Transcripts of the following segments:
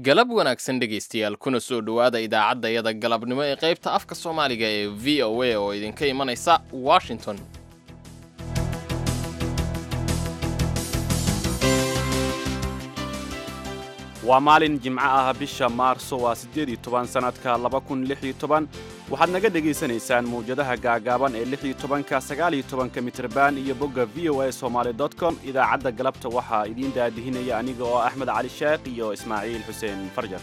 galab wanaagsan dhegaystayaal kuna soo dhowaada idaacaddayada galabnimo ee qaybta afka soomaaliga ee v o a oo idinka imanaysa washington. waa maalin jimco ah bisha maarso waa 18 sanadka 2016 waxaad naga dhegaysanaysaan mawjadaha gaagaaban ee 16ka 19ka mitrban iyo bogga voasomali.com. idaacadda galabta waxaa idiin daadihinaya aniga oo Axmed Cali Sheekh iyo Ismaaciil Xuseen Farjar.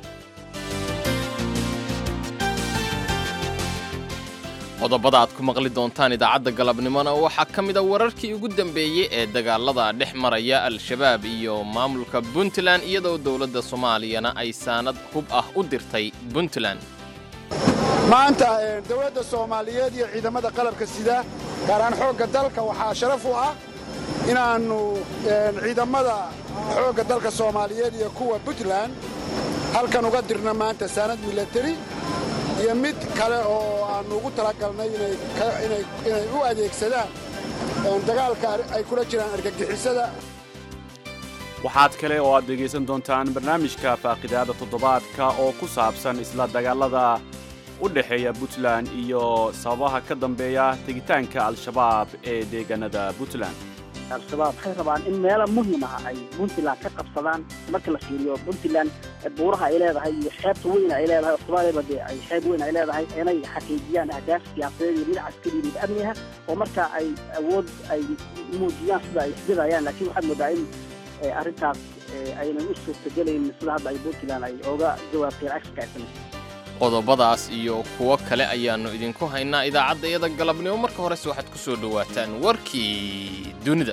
qodobada aad ku maqli doontaan idaacadda galabnimona waxaa ka mid a wararkii ugu dambeeyey ee dagaalada dhex maraya al-shabaab iyo maamulka puntland iyadoo dowladda soomaaliyana ay saanad hub ah u dirtay puntland. maanta dowladda soomaaliyeed iyo ciidamada qalabka sida gaar ahaan xoogga dalka waxaa sharaf u ah inaannu ciidamada xoogga dalka soomaaliyeed iyo kuwa puntland halkan uga dirna maanta saanad milatari iyo mid kale oo aannu ugu talagalnay inay u adeegsadaan dagaalka ay kula jiraan argagixisada. waxaad kale oo aad dhegaysan doontaan barnaamijka faaqidaada toddobaadka oo ku saabsan isla dagaalada u dhexeeya puntland iyo sababaha ka dambeeya tegitaanka al-shabaab ee deegaanada puntland. al-shabaab waxay rabaan in meelo muhiim ah ay puntland ka qabsadaan. marka la fiiriyo puntland buuraha ay leedahay iyo xeebta weyn ay leedahay oo Soomaaliya bade ay xeeb weyn ay leedahay inay xaqiijiyaan ahdaaf siyaasadeed iyo mid caskari iyo amniga oo marka ay awood ay muujiyaan sida ay isbedayaan. laakiin waxaad moodaa in arrintaas aynan u suurtagelaynin sida hadda ay puntland ay oga jawaabteen cagsiga. qodobadaas iyo kuwo kale ayaannu idinku haynaa idaacaddayada galabnimo. marka horese waxaad ku soo dhowaataan warkii dunida.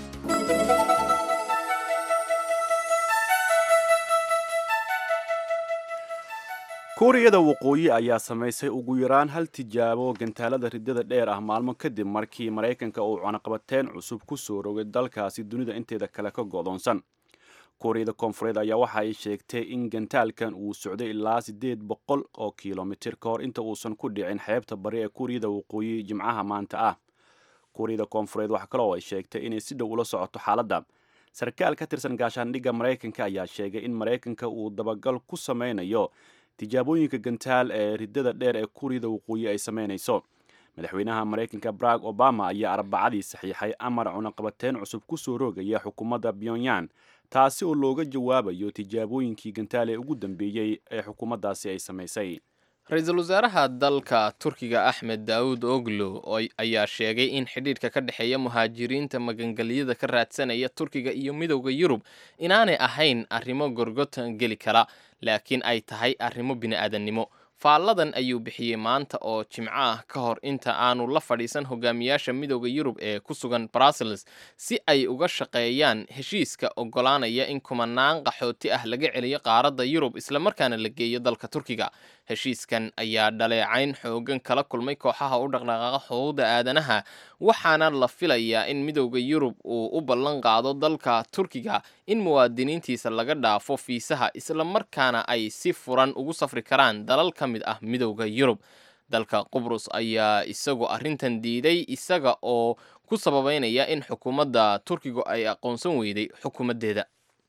kuuriyada waqooyi ayaa samaysay ugu yaraan hal tijaabo gantaalada riddada dheer ah maalmo kadib markii maraykanka uu cunaqabateyn cusub ku soo rogay dalkaasi dunida inteeda kale ka go'doonsan. kuuriyada koonfureed ayaa waxa ay sheegtay in gantaalkan uu socday ilaa 800 oo kilomitir ka hor inta uusan ku dhicin xeebta bari ee kuuriyada waqooyi jimcaha maanta ah. kuuriyada koonfureed waxa kale oo ay sheegtay inay si dhow ula socoto xaaladda. sarkaal ka tirsan gaashaandhigga maraykanka ayaa sheegay in maraykanka uu dabagal ku sameynayo tijaabooyinka gantaal ee riddada dheer ee kuuriyada waqooyi ay sameynayso. madaxweynaha maraykanka Barack Obama ayaa arbacadii saxiixay amar cunaqabateyn cusub ku soo rogaya xukuumadda Pyongyang taasi oo looga jawaabayo tijaabooyinkii gantaal ee ugu dambeeyey ee xukuumaddaasi ay samaysay. ra-iisul wasaaraha dalka turkiga Axmed Daawud Oglo ayaa sheegay in xidhiidhka ka dhexeeya muhaajiriinta magangelyada ka raadsanaya Turkiga iyo midowda Yurub inaanay ahayn arrimo gorgortan geli kara laakiin ay tahay arrimo bini'aadanimo. faalladan ayuu bixiyey maanta oo jimco ah ka hor inta aanu la fadhiisan hogaamiyaasha midowda Yurub ee ku sugan Brussels si ay uga shaqeeyaan heshiiska oggolaanaya in kumanaan qaxooti ah laga celiyo qaaradda Yurub isla markaana la geeyo dalka Turkiga. heshiiskan ayaa dhaleecayn xoogan kala kulmay kooxaha u dhaqdhaqaaqa xuquuqda aadanaha waxaana la filayaa in midowda Yurub uu u ballan qaado dalka Turkiga in muwaadiniintiisa laga dhaafo fiisaha isla markaana ay si furan ugu safri karaan dalal ka mid ah midowda Yurub. dalka Qubrus ayaa isagu arrintan diiday isaga oo ku sababeynaya in xukuumadda Turkigu ay aqoonsan weyday xukuumadeeda.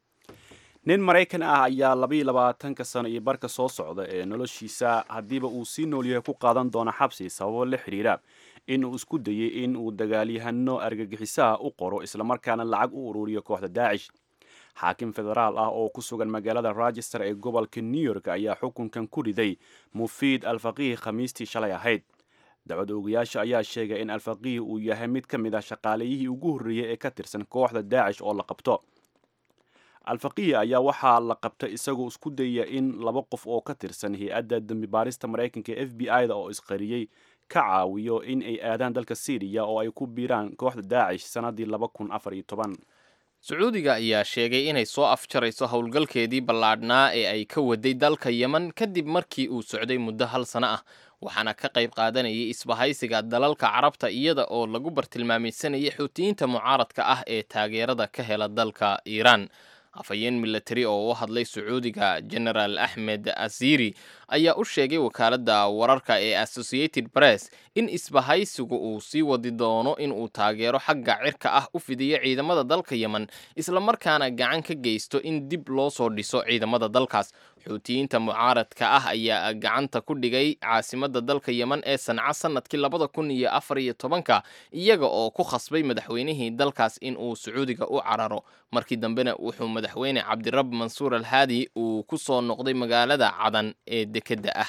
nin Maraykan ah ayaa 22 sano iyo barka soo socda ee noloshiisa hadiiba uu si nool yahay ku qaadan doona xabsi sababo la xiriira in uu isku dayay in uu dagaalyahano argagixisaha u qoro isla markaana lacag u ururiyo kooxda Daesh. xaakim federaal ah oo ku sugan magaalada Rochester ee gobolka New York ayaa xukunkan ku riday Mufid Al-Faqih khamiistii shalay ahayd. dacwad oogayaasha ayaa sheegay in Al-Faqih uu yahay mid ka mid ah shaqaaleyihii ugu horreeyay ee ka tirsan kooxda Daesh oo la qabto. Al-Faqih ayaa waxaa la qabtay isagoo isku dayaya in 2 qof oo ka tirsan hay'adda dambi baarista Maraykanka ee FBI-da oo isqariyay ka caawiyo in ay aadaan dalka Syria oo ay ku biiraan kooxda Daesh sanadii 2014. Sacuudiga ayaa sheegay inay soo afjarayso howlgalkeedii ballaadhnaa ee ay ka waday dalka Yemen kadib markii uu socday muddo 1 sano ah. waxaana ka qayb qaadanayay isbahaysiga dalalka Carabta iyada oo lagu bartilmaameedsanayay xuutiyiinta mucaaradka ah ee taageerada ka hela dalka Iiraan. afhayeen military oo u hadlay sacuudiga generaal axmed asiri ayaa u sheegay wakaaladda wararka ee Associated Press in isbahaysigu uu sii wadi doono in uu taageero xagga cirka ah u fidiyo ciidamada dalka Yemen isla markaana gacan ka geysto in dib loo soo dhiso ciidamada dalkaas. xuutiyiinta mucaaradka ah ayaa gacanta ku dhigay caasimadda dalka Yemen ee Sanca sanadkii 2014 iyaga oo ku khasbay madaxweynihii dalkaas in uu Sacuudiga u cararo. markii dambena wuxuu madaxweyne Cabdirab Mansuur al-Hadi uu ku soo noqday magaalada Cadan ee dekedda ah.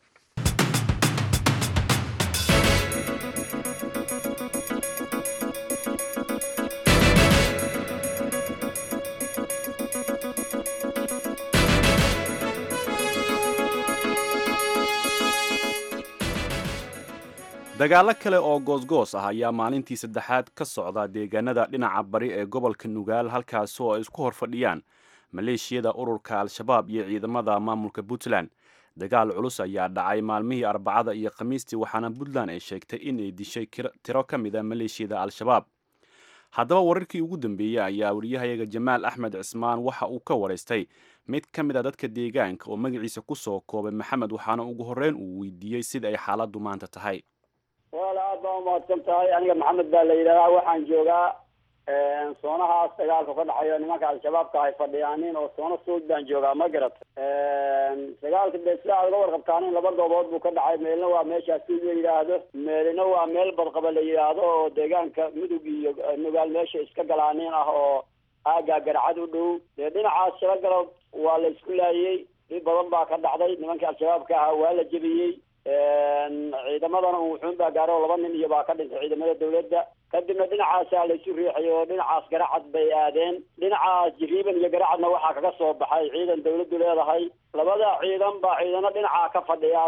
dagaalo kale oo goosgoos ah ayaa maalintii saddexaad ka socda deegaanada dhinaca bari ee gobolka Nugaal halkaas oo ay isku horfadhiyaan maleeshiyada ururka Al-Shabaab iyo ciidamada maamulka Puntland. dagaal culus ayaa dhacay maalmihii Arbacada iyo Khamiistii waxaana Puntland ay sheegtay in ay dishay tiro ka mid ah maleeshiyada Al-Shabaab. haddaba wararkii ugu dambeeyay ayaa wariyahayaga Jamaal Axmed Cismaan waxa uu ka wareystay mid ka mid ah dadka deegaanka oo magaciisa ku soo koobay Maxamed waxaana ugu horreyn uu weydiiyey sida ay xaaladdu maanta tahay. aad baa umahadsan tahay. aniga maxamed baa la yidhahdaa waxaan joogaa soonahaas dagaalka ka dhaxayo nimanka al-shabaabka ay fadhiyaanin oo soona suud baan joogaa ma garat dagaalka de sida aad uga warqabtaanin laba goobood buu ka dhacay. meelna waa meeshaa suud la yidhaahdo, meelna waa meel badqaba la yidhaahdo oo deegaanka mudug iyo nugaal meesha iska galaanin ah oo aagaa garcad u dhow. dee dhinacaas shalagalob waa la isku laayey, dhib badan baa ka dhacday. nimanka al-shabaabka ahaa waa la jebiyey. ciidamadana wuxuun baa gaaro 2 nin iyo baa ka dhintay ciidamada dawladda. kadibna dhinacaasaa la isu riixay oo dhinacaas garacad bay aadeen. dhinacaas jiriiban iyo garacadna waxaa kaga soo baxay ciidan dawladdu leedahay. labada ciidan baa ciidano dhinacaa ka fadhiya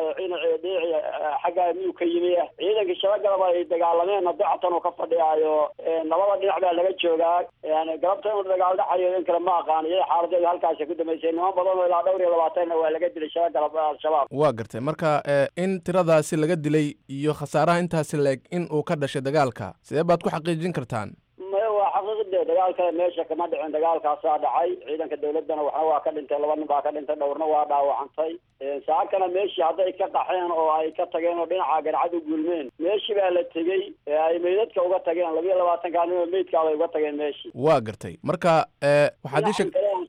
xagga miyuu ka yimi ah. ciidankii shabagalaba ay dagaalameenna dacatan oo ka fadhiyaayo labada dhinac baa laga joogaa. galabta inuu dagaal dhacayo in kale ma aqaan. iyada xaaladeedu halkaasi ku dambeysay. niman badan oo ilaa 22 waa laga dilay shabagalab al-shabaab. waa gartay marka in tiradaasi laga dilay iyo khasaaraha intaasi leeg in uu ka dhashay dagaalka sidee baad ku xaqiijin kartaan? waa xaqiiqde dagaalka meesha kama dhicin. dagaalkaasaa dhacay. ciidanka dawladdana waxna waa ka dhintay, 2 nin baa ka dhintay, dhowrna waa dhaawacantay. saakana meeshii hadday ka qaxeen oo ay ka tageen oo dhinaca garcad u gulmeen meeshii baa la tegey ay meydadka uga tageen. 22 nin oo meydkaa bay uga tageen meeshii. waa gartay marka waxaad ii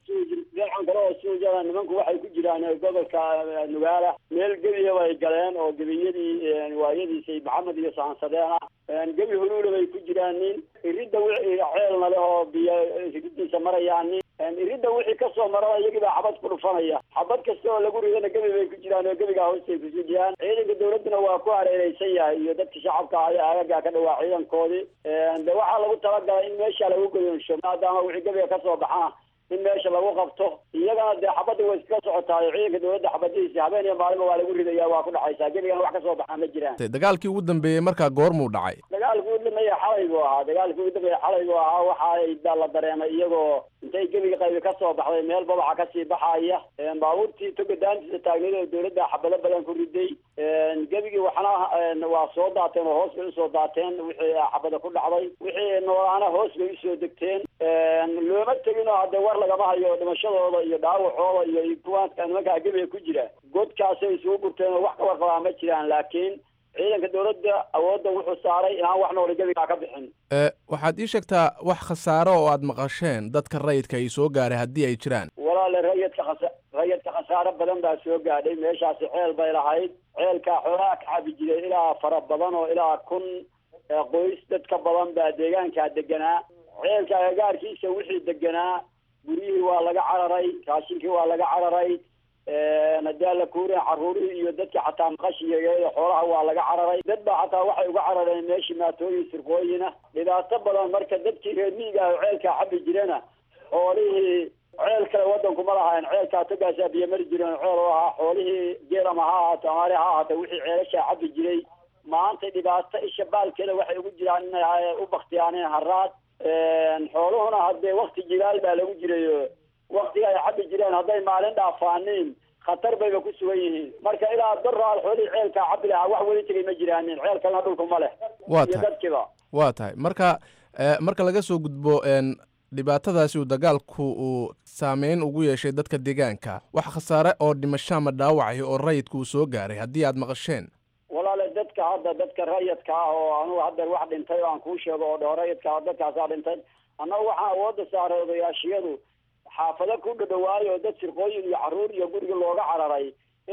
suujada nimanku waxay ku jiraan gobolka Nugaala. meel gebiya bay galeen oo gebiyadii waayadiisay maxamed iyo saansadeena gebi huluula bay ku jiraan. nin iridda wixii ceelna leh oo biyo iridiisa marayaan. nin iridda wixii kasoo marada iyagii baa xabad ku dhufanaya. xabad kasta oo lagu ridana gebi bay ku jiraan oo gebigaa hoostay ku sujiyaan. ciidanka dawladduna waa ku hareereysan yahay iyo dadka shacabka ah aagagaa ka dhawaa ciidankoodii. de waxaa lagu talagalay in meesha lagu godoonsho maadaama wixii gebiga kasoo baxana in meesha lagu qabto. iyagana dee xabadda way iska socotaayo. ciidanka dawladda xabadihiisa habeen iyo maalinba waa lagu ridaya, waa ku dhacaysaa. gebigana wax kasoo baxaa ma jiraan. dagaalkii ugu dambeeyey markaa goormuu dhacay? dagaalkii ugu dambeeyey xalay buu ahaa. dagaalkii ugu dambeeyey xalay buu ahaa. waxaa la dareemay iyagoo intay gebiga qaybi kasoo baxday meel babaca kasii baxaya. baabuurtii toga daantiisa taagneed oo dawladda xabado badan ku riday. gebigii waxna waa soo daateen oo hoos bay usoo daateen wixii xabada ku dhacday. wixii noolaana hoos bay usoo degteen. looma tegin oo hadde war lagama hayo dhimashadooda iyo dhaawacooda iyo kuwaanka nimankaa gebiga ku jira. godkaasay isugu gurteen oo wax ka warqabaa ma jiraan. laakiin ciidanka dawladda awoodda wuxuu saaray inaan wax noole gebigaa ka bixin. waxaad ii sheegtaa wax khasaaro oo aad maqasheen dadka rayidka ay soo gaaray haddii ay jiraan? walaale rayidka khasaaro badan baa soo gaadhay. meeshaasi ceel bay lahayd. ceelkaa xoolaha ka cabi jiray ilaa fara badan oo ilaa 1,000 qoys dad ka badan baa deegaankaa deganaa. ceelka agagaarkiisa wixii deganaa guryihii waa laga cararay, raashinkii waa laga cararay. hadaa la kuureen caruurihii iyo dadkii xataa maqashiga xoolaha waa laga cararay. dad baa xataa waxay uga carareen meeshii maatooyin sirqooyina. dhibaato badan marka dadkii reer miyiga ah ceelkaa cabi jirena xoolihii ceel kale wadanku ma lahayn. ceelkaa togaasaa biyo mari jireen ceel oo ahaa. xoolihii geelama ha ahaato amaari ha ahaato wixii ceelashaa cabi jiray maanta dhibaato isha baalkeeda waxay ugu jiraan inay u baktiyaaneen haraad. xooluhuna haddee wakti jilaal baa lagu jirayo waktiga ay cabi jireen hadday maalin dhaafaaniin khatar bayba ku sugan yihiin. marka ilaa daraal xoolihii ceelkaa cabi lahaa wax weli tegay ma jiraanin. ceel kalena dhulku ma leh iyo dadkiiba. waa tahay marka laga soo gudbo dhibaatadaasi uu dagaalku uu saameyn ugu yeeshay dadka deegaanka wax khasaare oo dhimasho ama dhaawacayo oo rayidka uu soo gaaray haddii aad maqasheen? walaale dadka rayidka ah oo anugu haddeer wax dhintay oo aan kuu sheego oo dhaho rayidka ah dadkaasaa dhintay annaga waxaan awoodda saaray odayaashiyadu xaafado ku dhadhawaayo oo dad sirqooyin iyo carruur iyo guriga looga cararay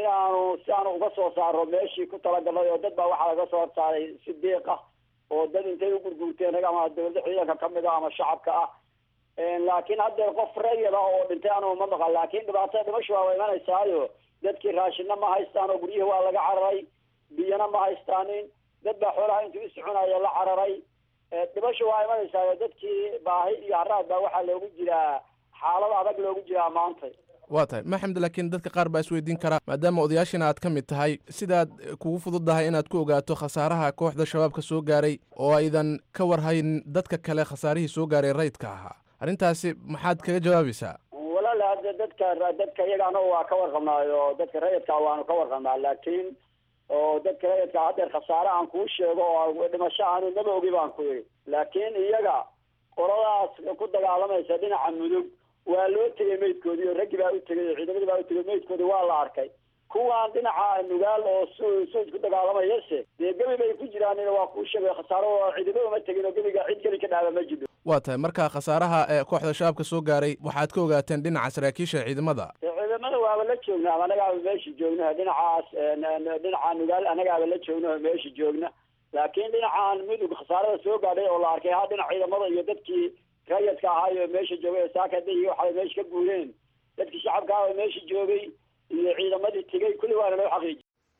si aanu uga soo saaro meeshii ku talagalay oo dad baa waxaa laga soo saaray si deeq ah oo dad intay u gurgurteen ama dawladda ciidanka kamid ah ama shacabka ah laakiin haddeer qof rayid ah oo dhintay anugu ma maqan laakiin dhibaatada dhimasho waa imanaysaayo dadkii raashinna ma haystaan oo guryihi waa laga cararay biyana ma haystaanin dad baa xoolaha intuu iscunayo la cararay dhimasho waa imanaysaa dadkii baahi iyo haraad baa waxaa loogu jiraa xaalad adag loogu jiraa maanta. waa tahay maxamed, laakiin dadka qaar baa isweydiin karaa maadaama odayaashina aad ka mid tahay sidaad kugu fududahay inaad ku ogaato khasaaraha kooxda shabaabka soo gaaray oo aydan ka warhayn dadka kale khasaarihii soo gaaray rayidka ahaa, arrintaasi maxaad kaga jawaabaysaa? walaala hadde dadka iyagaana waa ka warqabnaayo dadka rayidka waanu ka warqabnaa laakiin oo dadka rayidka haddeer khasaare aan kuu sheego oo dhimasho aanu naba ogi baan ku yidhi laakiin iyaga qoladaas ku dagaalamaysa dhinaca mudug waa loo tegay meydkoodii oo raggii baa u tegay oo ciidamadii baa u tegay meydkoodii waa la arkay kuwaan dhinaca nugaal oo suuj ku dagaalamayase dee gebi bay ku jiraan waa kuu sheegay khasaaro oo ciidamo uma tegin oo gebiga cid keli ka dhaaba ma jiro. waa tahay marka khasaaraha ee kooxda shabaabka soo gaaray waxaad ka ogaateen dhinaca saraakiisha ciidamada? ciidamada waaba la joognaa anagaaba meesha joogna dhinacaas dhinaca nugaal anagaaba la joogna meesha joogna laakiin dhinacaan mudug khasaarada soo gaadhay oo la arkay dhinaca ciidamada iyo dadkii rayidka ahaayo meesha joogay saaka hadday waxay meesha ka guureen dadkii shacabka ah oo meesha joogay iyo ciidamadii tegay kulli waana loo xaqiijiyay.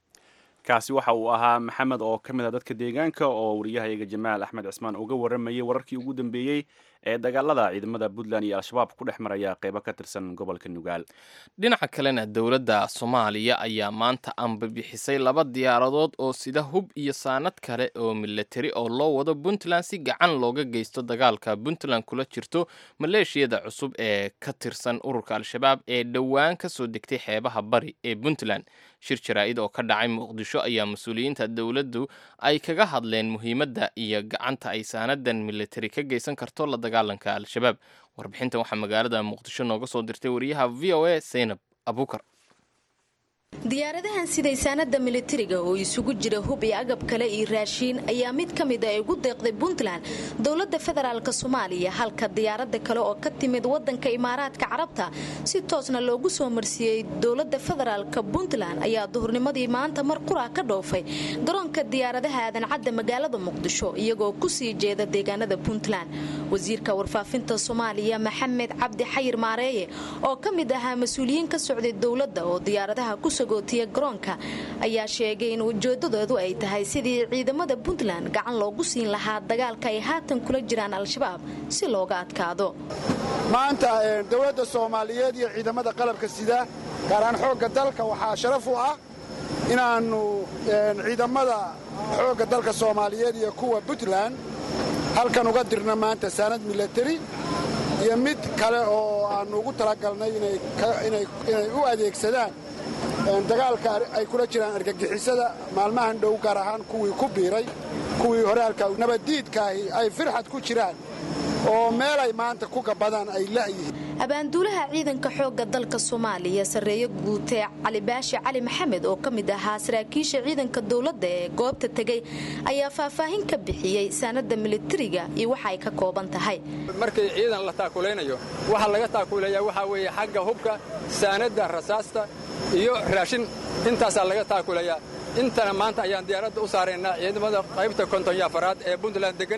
kaasi waxa uu ahaa maxamed oo ka mid ah dadka deegaanka oo wariyahayaga jamaal axmed cismaan uga waramayay wararkii ugu dambeeyey ee dagaalada ciidamada puntland iyo al-shabaab ku dhex maraya qeybo ka tirsan gobolka nugaal. dhinaca kalena dowladda soomaaliya ayaa maanta anbabixisay 2 diyaaradood oo sida hub iyo saanad kale oo milatari oo loo wado puntland si gacan looga geysto dagaalka puntland kula jirto maleeshiyada cusub ee ka tirsan ururka al-shabaab ee dhowaan ka soo degtay xeebaha bari ee puntland. shir jaraa'id oo ka dhacay muqdisho ayaa mas-uuliyiinta dowladdu ay kaga hadleen muhiimadda iyo gacanta ay saanadan milatari ka geysan karto la dagaalanka al-shabaab. warbixintan waxaa magaalada muqdisho nooga soo dirtay wariyaha v o a Zainab Abuukar. diyaaradahan siday saanada militariga oo isugu jira hub iyo agab kale iyo raashiin ayaa mid ka mid ah ugu deeqday Puntland dowladda federaalka Soomaaliya halka diyaarada kale oo ka timid wadanka Imaaraadka Carabta si toosna loogu soo marsiyay dowladda federaalka Puntland ayaa duhurnimadii maanta mar qura ka dhoofay garoonka diyaaradaha aadan cadda magaalada Muqdisho iyagoo ku sii jeeda deegaanada Puntland. wasiirka warfaafinta Soomaaliya Maxamed Cabdi Xayir Maareeye oo ka mid ahaa mas'uuliyiin ka socday dowladda oo diyaaradaha ku sagootiya garoonka ayaa sheegay in ujeedadoodu ay tahay sidii ciidamada Puntland gacan loogu siin lahaa dagaalka ay haatan kula jiraan al-shabaab si looga adkaado. maanta dowladda Soomaaliyeed iyo ciidamada qalabka sida gaaraan xoogga dalka waxaa sharaf u ah inaanu ciidamada xoogga dalka Soomaaliyeed iyo kuwa Puntland halkan uga dirna maanta saanad military iyo mid kale oo aan ugu talagalnay inay u adeegsadaan dagaalka ay kula jiraan argagixisada maalmahan dhow gaar ahaan kuwii ku biiray kuwii hore halka nabadiidkaahi ay firxad ku jiraan oo meelay maanta ku gabadaan ay la'yihiin. abaanduulaha ciidanka xoogga dalka Soomaaliya sareeyo guutay Cali Baashi Cali Maxamed oo kamid ahaa saraakiisha ciidanka dawladda ee goobta tagay ayaa faahfaahin ka bixiyay saanada militariga iyo waxa ay ka kooban tahay. markii ciidan la taakuleeyo waxa laga taakuleeyaa waxa weeye xagga hubka saanada rasaasta iyo raashin intaas laga taakuleeyaa. intana maanta ayaan diyaaradda u saareynaa ciidamada qaybta konton-afaraad ee Puntland degan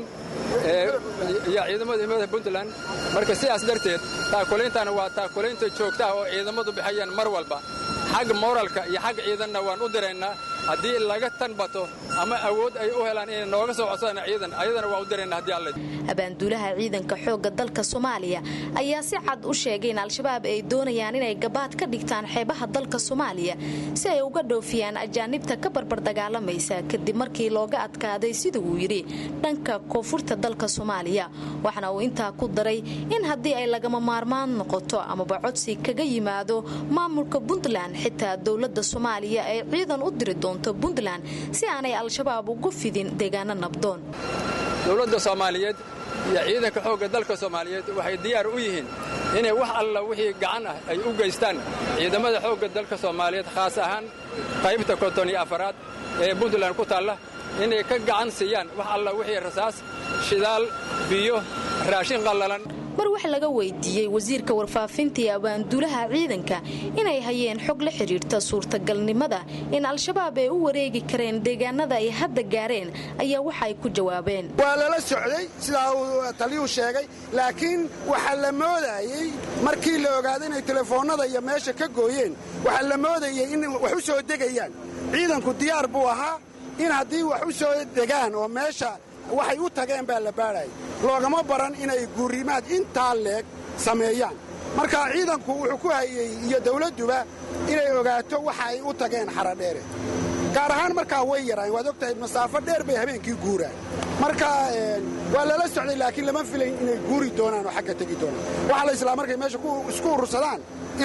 iyo ciidamada Puntland marka sidaas darteed taakuleentana waa taakuleenta joogta oo ciidamadu bixiyaan mar walba xag moralka iyo xag ciidanna waan u direynaa haddii laga tanbato ama awood ay u helaan inay nooga soo codsadaan ciidan ayadana waa u direynaa haddii alla. abaanduulaha ciidanka xoogga dalka Soomaaliya ayaa si cad u sheegay in al-shabaab ay doonayaan inay gabaad ka dhigtaan xeebaha dalka Soomaaliya si ay uga dhoofiyaan ajaanibta ka barbar dagaalamaysa kadib markii looga adkaaday sida uu yiri dhanka koonfurta dalka Soomaaliya. waxana uu intaa ku daray in haddii ay lagama maarmaan noqoto ama codsi kaga yimaado maamulka Puntland xitaa dowladda Soomaaliya ay ciidan u diri doonto Puntland si aanay al-shabaab ugu fidin deegaano nabdoon. dowladda Soomaaliyeed iyo ciidanka xoogga dalka Soomaaliyeed waxay diyaar u yihiin inay wax alla wixii gacan ah ay u geystaan ciidamada xoogga dalka Soomaaliyeed khaas ahaan qaybta 54aad ee Puntland ku taala inay ka gacan siiyaan wax alla wixii rasaas shidaal biyo raashin qallalan. mar wax laga weydiiyey wasiirka warfaafinta iyo abaanduulaha ciidanka inay hayeen xog la xiriirta suurtagalnimada in al-shabaab ay u wareegi kareen deegaanada ay hadda gaareen ayaa waxa ay ku jawaabeen waa lala socday sidaa uu taliyuu sheegay laakiin waxa la moodayay markii la ogaaday inay telefoonada iyo meesha ka gooyeen waxa la moodayay in wax u soo degayaan ciidanku diyaar buu ahaa in haddii wax u soo degaan oo meesha waxay u tageen baa la baadhay loogama baran inay guurimaad intaa leeg sameeyaan marka ciidanku wuxuu ku hayay iyo dawladduba inay ogaato waxa ay u tageen xaradheere gaar ahaan markaa way yaraan waad ogtahay masaafo dheer bay habeenkii guuraan marka waa lala socday laakiin lama filayn inay guuri doonaan oo xagga tegi doonaan waxa la islaa markay meesha isku urursadaan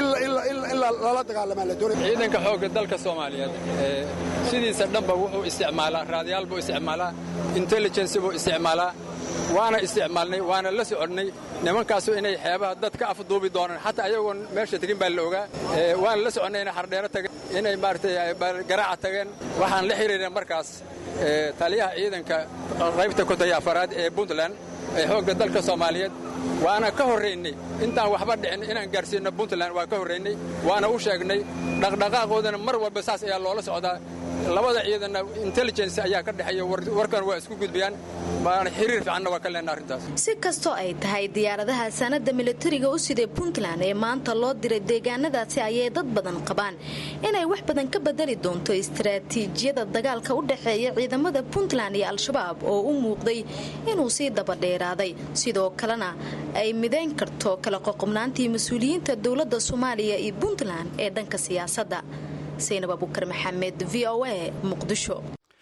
in lala dagaalamaa la doonay ciidanka xoogga dalka Soomaaliyeed sidiisa dhanba wuxuu isticmaalaa raadiyaal buu isticmaalaa intelligence buu isticmaalaa waana isticmaalnay waana la soconnay nimankaasu inay xeebaha dadka afduubi doonaan xataa ayagoon meesha tegin baa la ogaa waana la soconnay inay xardheero tageen inay maaragtay garaaca tageen waxaan la xiriirnay markaas taliyaha ciidanka qaybta 54aad ee Puntland ee xoogga dalka Soomaaliyeed waana ka horreynay intaan waxba dhicin inaan gaarsiino Puntland waa ka horreynay waana u sheegnay dhaqdhaqaaqoodana mar walba saas ayaa loola socdaa labada ciidanna intelligence ayaa ka dhaxeeya warkan waa isku gudbiyaan baana xiriir fiicanna waa ka leenahay arintaas si kasto ay tahay diyaaradaha sanada militariga u siday Puntland ee maanta loo diray deegaanadaasi ayay dad badan qabaan inay wax badan ka bedeli doonto istiraatiijiyada dagaalka u dhaxeeya ciidamada Puntland iyo al-shabaab oo u muuqday inuu si daba dheeraaday sidoo kalena ay mideyn karto kala qoqobnaantii mas'uuliyiinta dawladda Soomaaliya iyo Puntland ee dhanka siyaasadda Saynab Abukar Maxamed VOA Muqdisho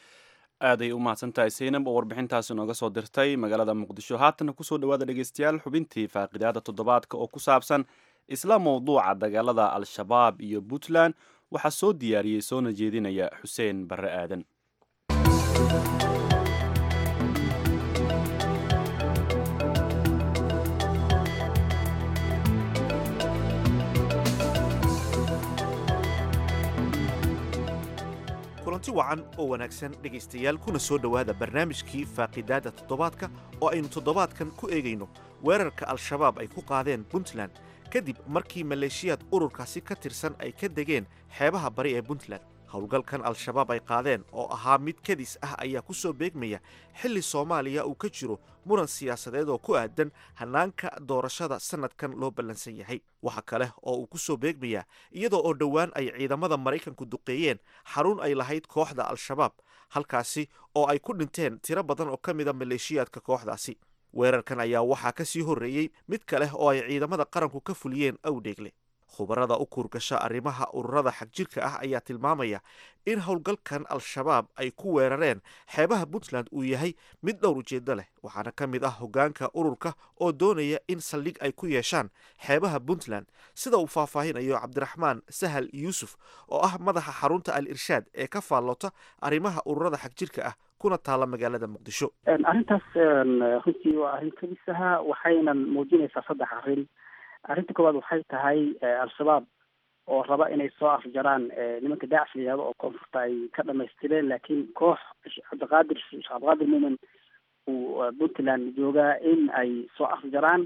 aaday u mahadsantahay Saynab oo warbixintaasi nooga soo dirtay magaalada Muqdisho haatan ku soo dhawaada dhageystayaal xubintii faaqidaada toddobaadka oo ku saabsan isla mowduuca dagaalada al-shabaab iyo Puntland waxa soo diyaariyay soona jeedinaya Xuseen Barre Aadan kulanti wacan oo wanaagsan dhegaystayaal kuna soo dhowaada barnaamijkii faaqidaada toddobaadka oo aynu toddobaadkan ku eegayno weerarka al-shabaab ay ku qaadeen Puntland kadib markii maleeshiyaad ururkaasi ka tirsan ay ka degeen xeebaha bari ee Puntland howlgalkan al-shabaab ay qaadeen oo ahaa mid kadis ah ayaa ku soo beegmaya xilli Soomaaliya uu ka jiro muran siyaasadeed oo ku aadan hanaanka doorashada sanadkan loo ballansan yahay waxa kale oo uu ku soo beegmaya iyadoo oo dhowaan ay ciidamada Mareykanku duqeeyeen xarun ay lahayd kooxda al-shabaab halkaasi oo ay ku dhinteen tiro badan oo ka mid ah maleeshiyaadka kooxdaasi weerarkan ayaa waxaa ka sii horreeyay mid kale oo ay ciidamada qaranku ka fuliyeen Awdheegle khubarada u kurgasha arrimaha ururada xagjirka ah ayaa tilmaamaya in howlgalkan al-shabaab ay ku weerareen xeebaha Puntland uu yahay mid dhowr ujeedo leh waxaana ka mid ah hoggaanka ururka oo doonaya in saldhig ay ku yeeshaan xeebaha Puntland sida uu faahfaahinayo Cabdiraxmaan Sahal Yuusuf oo ah madaxa xarunta al-Irshaad ee ka faallota arrimaha ururada xagjirka ah kuna taala magaalada Muqdisho arrintaas runtii waa arrin kadisaha waxayna muujinaysaa saddex arrin arrinta koowaad waxay tahay al-shabaab oo raba inay soo afjaraan nimanka daacish la yidhahdo oo koonfurta ay ka dhamaystireen laakiin koox cabdiqaadir muumin uu Puntland joogaa in ay soo afjaraan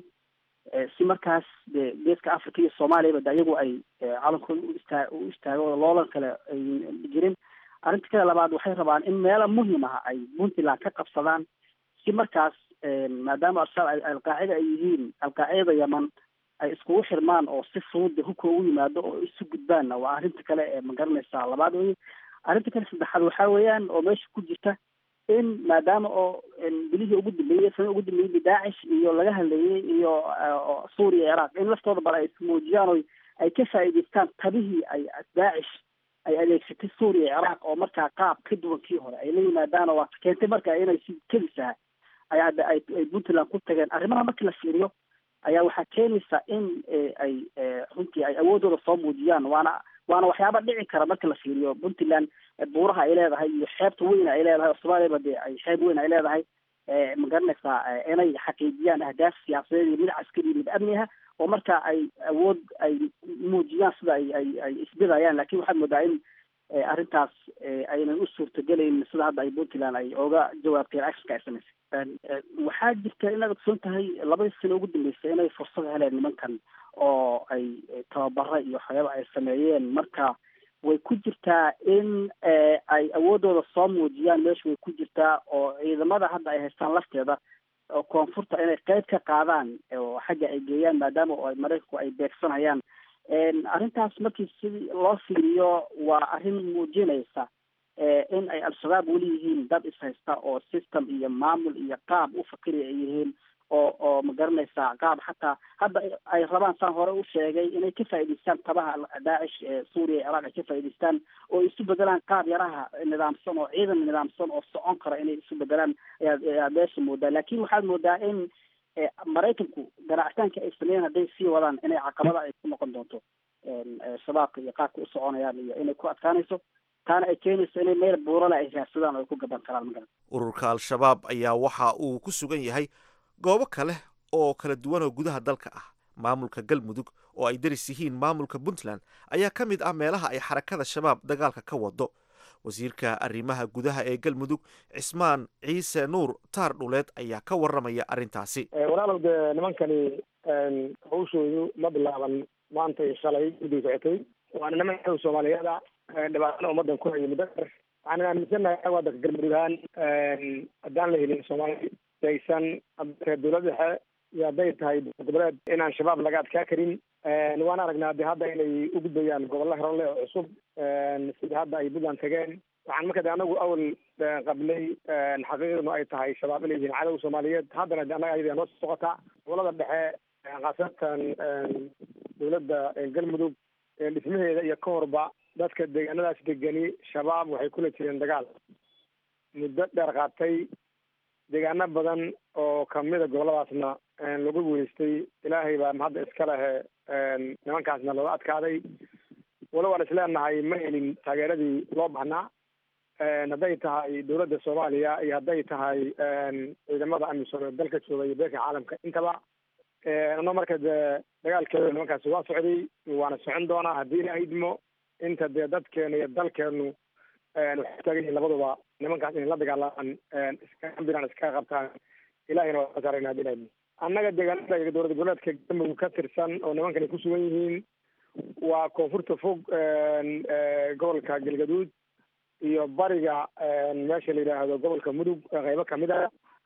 si markaas geeska Afrika iyo Soomaaliyaba da iyagu ay calankooda u istaago loolan kale ay jirin arrinta kale labaad waxay rabaan in meelo muhiim ah ay Puntland ka qabsadaan si markaas maadaama al-shabaab al-qaacida ay yihiin al-qaacida Yaman ay iskugu xirmaan oo si fudud hubka ugu yimaado oo isu gudbaanna waa arrinta kale ee magaranaysaa labaad weeye arrinta kale saddexaad waxaa weeyaan oo meesha ku jirta in maadaama oo bilihii ugu dambeeyey sana ugu dambeeyey daacish iyo laga hadlayay iyo Suuriya Ciraaq in laftooda bal ay ismuujiyaan oo ay ka faa'iidaystaan tabihii ay daacish ay adeegsatay Suuriya Ciraaq oo markaa qaab ka duwan kii hore ay la yimaadaan oo keentay markaa inay si kelisaha ay Puntland ku tageen arrimaha markii la fiiriyo ayaa waxaa keenaysa in ay runtii ay awoodooda soo muujiyaan waana waxyaaba dhici kara marka la fiiriyo Puntland buuraha ay leedahay iyo xeebta weyn ay leedahay oo Soomaaliya dee ay xeeb weyn ay leedahay ma garanaysaa inay xaqiijiyaan ahdaaf siyaasadeed iyo mid caskari iyo mid amni ah oo marka ay awood ay muujiyaan sida ay isbidayaan. laakiin waxaad moodaa in arrintaas aynan u suurtagelayn sida hadda ay puntland ay oga jawaabteen actionka ay samaysay. waxaa jirta inaad ogsoon tahay 2 sano ugu dambeysay inay fursad heleen nimankan oo ay tababara iyo waxyaaba ay sameeyeen. marka way ku jirtaa in ay awoodooda soo muujiyaan, meesha way ku jirtaa oo ciidamada hadda ay haystaan lafteeda oo koonfurta inay qayb ka qaadaan oo xagga ay geeyaan maadaama oo ay maraykanku ay beegsanayaan. arrintaas markii si loo fiiriyo waa arrin muujinaysa in ay al-shabaab weli yihiin dad ishaysta oo system iyo maamul iyo qaab u fakiraya ay yihiin oo ma garanaysaa qaab xataa hadda ay rabaan saan hore u sheegay inay ka faa'iidaystaan tabaha daacish ee suuriya iyo ciraaq ay ka faa'iidaystaan oo isu bedelaan qaab yaraha nidaamsan oo ciidan nidaamsan oo socon kara inay isu bedelaan ayaa meesha moodaa. laakiin waxaad moodaa in maraykanku garaacitaanka ay sameeyeen hadday sii wadaan inay caqabada ay ku noqon doonto shabaabka iyo qaabka u soconayaan iyo inay ku adkaanayso, taana ay keenayso inay meel buurale ay raadsadaan oo ay ku gaban karaan magaran. ururka al-shabaab ayaa waxa uu ku sugan yahay goobo kale oo kala duwan oo gudaha dalka ah. maamulka galmudug oo ay daris yihiin maamulka puntland ayaa ka mid ah meelaha ay xarakada shabaab dagaalka ka wado. wasiirka arrimaha gudaha ee galmudug cismaan ciise nuur taar dhuleed ayaa ka warramaya arrintaasi. walaalow dee nimankani hawshoodu ma bilaaban maanta iyo shalay guddiga socotay, waana niman xew soomaaliyeeda dhibaatana ummadan ku haya muddo dheer. waxaan aaminsannahay waddanka galmudug ahaan haddaan la helin soomaali aysan dowlad dhexe iyo hadday tahay goboleed inaan shabaab laga adkaa karin. waan aragnaa de hadda inay u gudbayaan gobollo horole oo cusub sida hadda ay puntland tageen. waxaan marka de anagu awal qablay xaqiiqduna ay tahay shabaab inay yihiin cadow soomaaliyeed. haddana de annaga ayada noo socota gobolada dhexe khaasatan dowladda galmudug dhismaheeda iyo ka horba dadka deegaanadaas degani shabaab waxay kula jireen dagaal muddo dheer qaatay. deegaano badan oo kamida goboladaasna lagu guulaystay. ilaahay baa hadda iska lehe nimankaasna looga adkaaday. walow aan isleenahay ma helin taageeradii loo baahnaa hadday tahay dowladda soomaaliya iyo hadday tahay ciidamada amisom ee dalka jooga iyo beesha caalamka intaba. ano marka dee dagaalkeeda nimankaasi waa socday waana socon doonaa haddii ilaahay idmo. inta dee dadkeena iyo dalkeenu waxay taagan yihiin labaduba nimankaas inay la dagaalaan iskaambiraan iskaga qabtaan. ilahayna waa ka saarayna haddii ilaahay idmo. annaga deegaanada iyo dowlad goboleedka galmudug ka tirsan oo nimankan ay ku sugan yihiin waa koonfurta fog gobolka galgaduud iyo bariga meesha la yidhaahdo gobolka mudug qaybo kamid ah.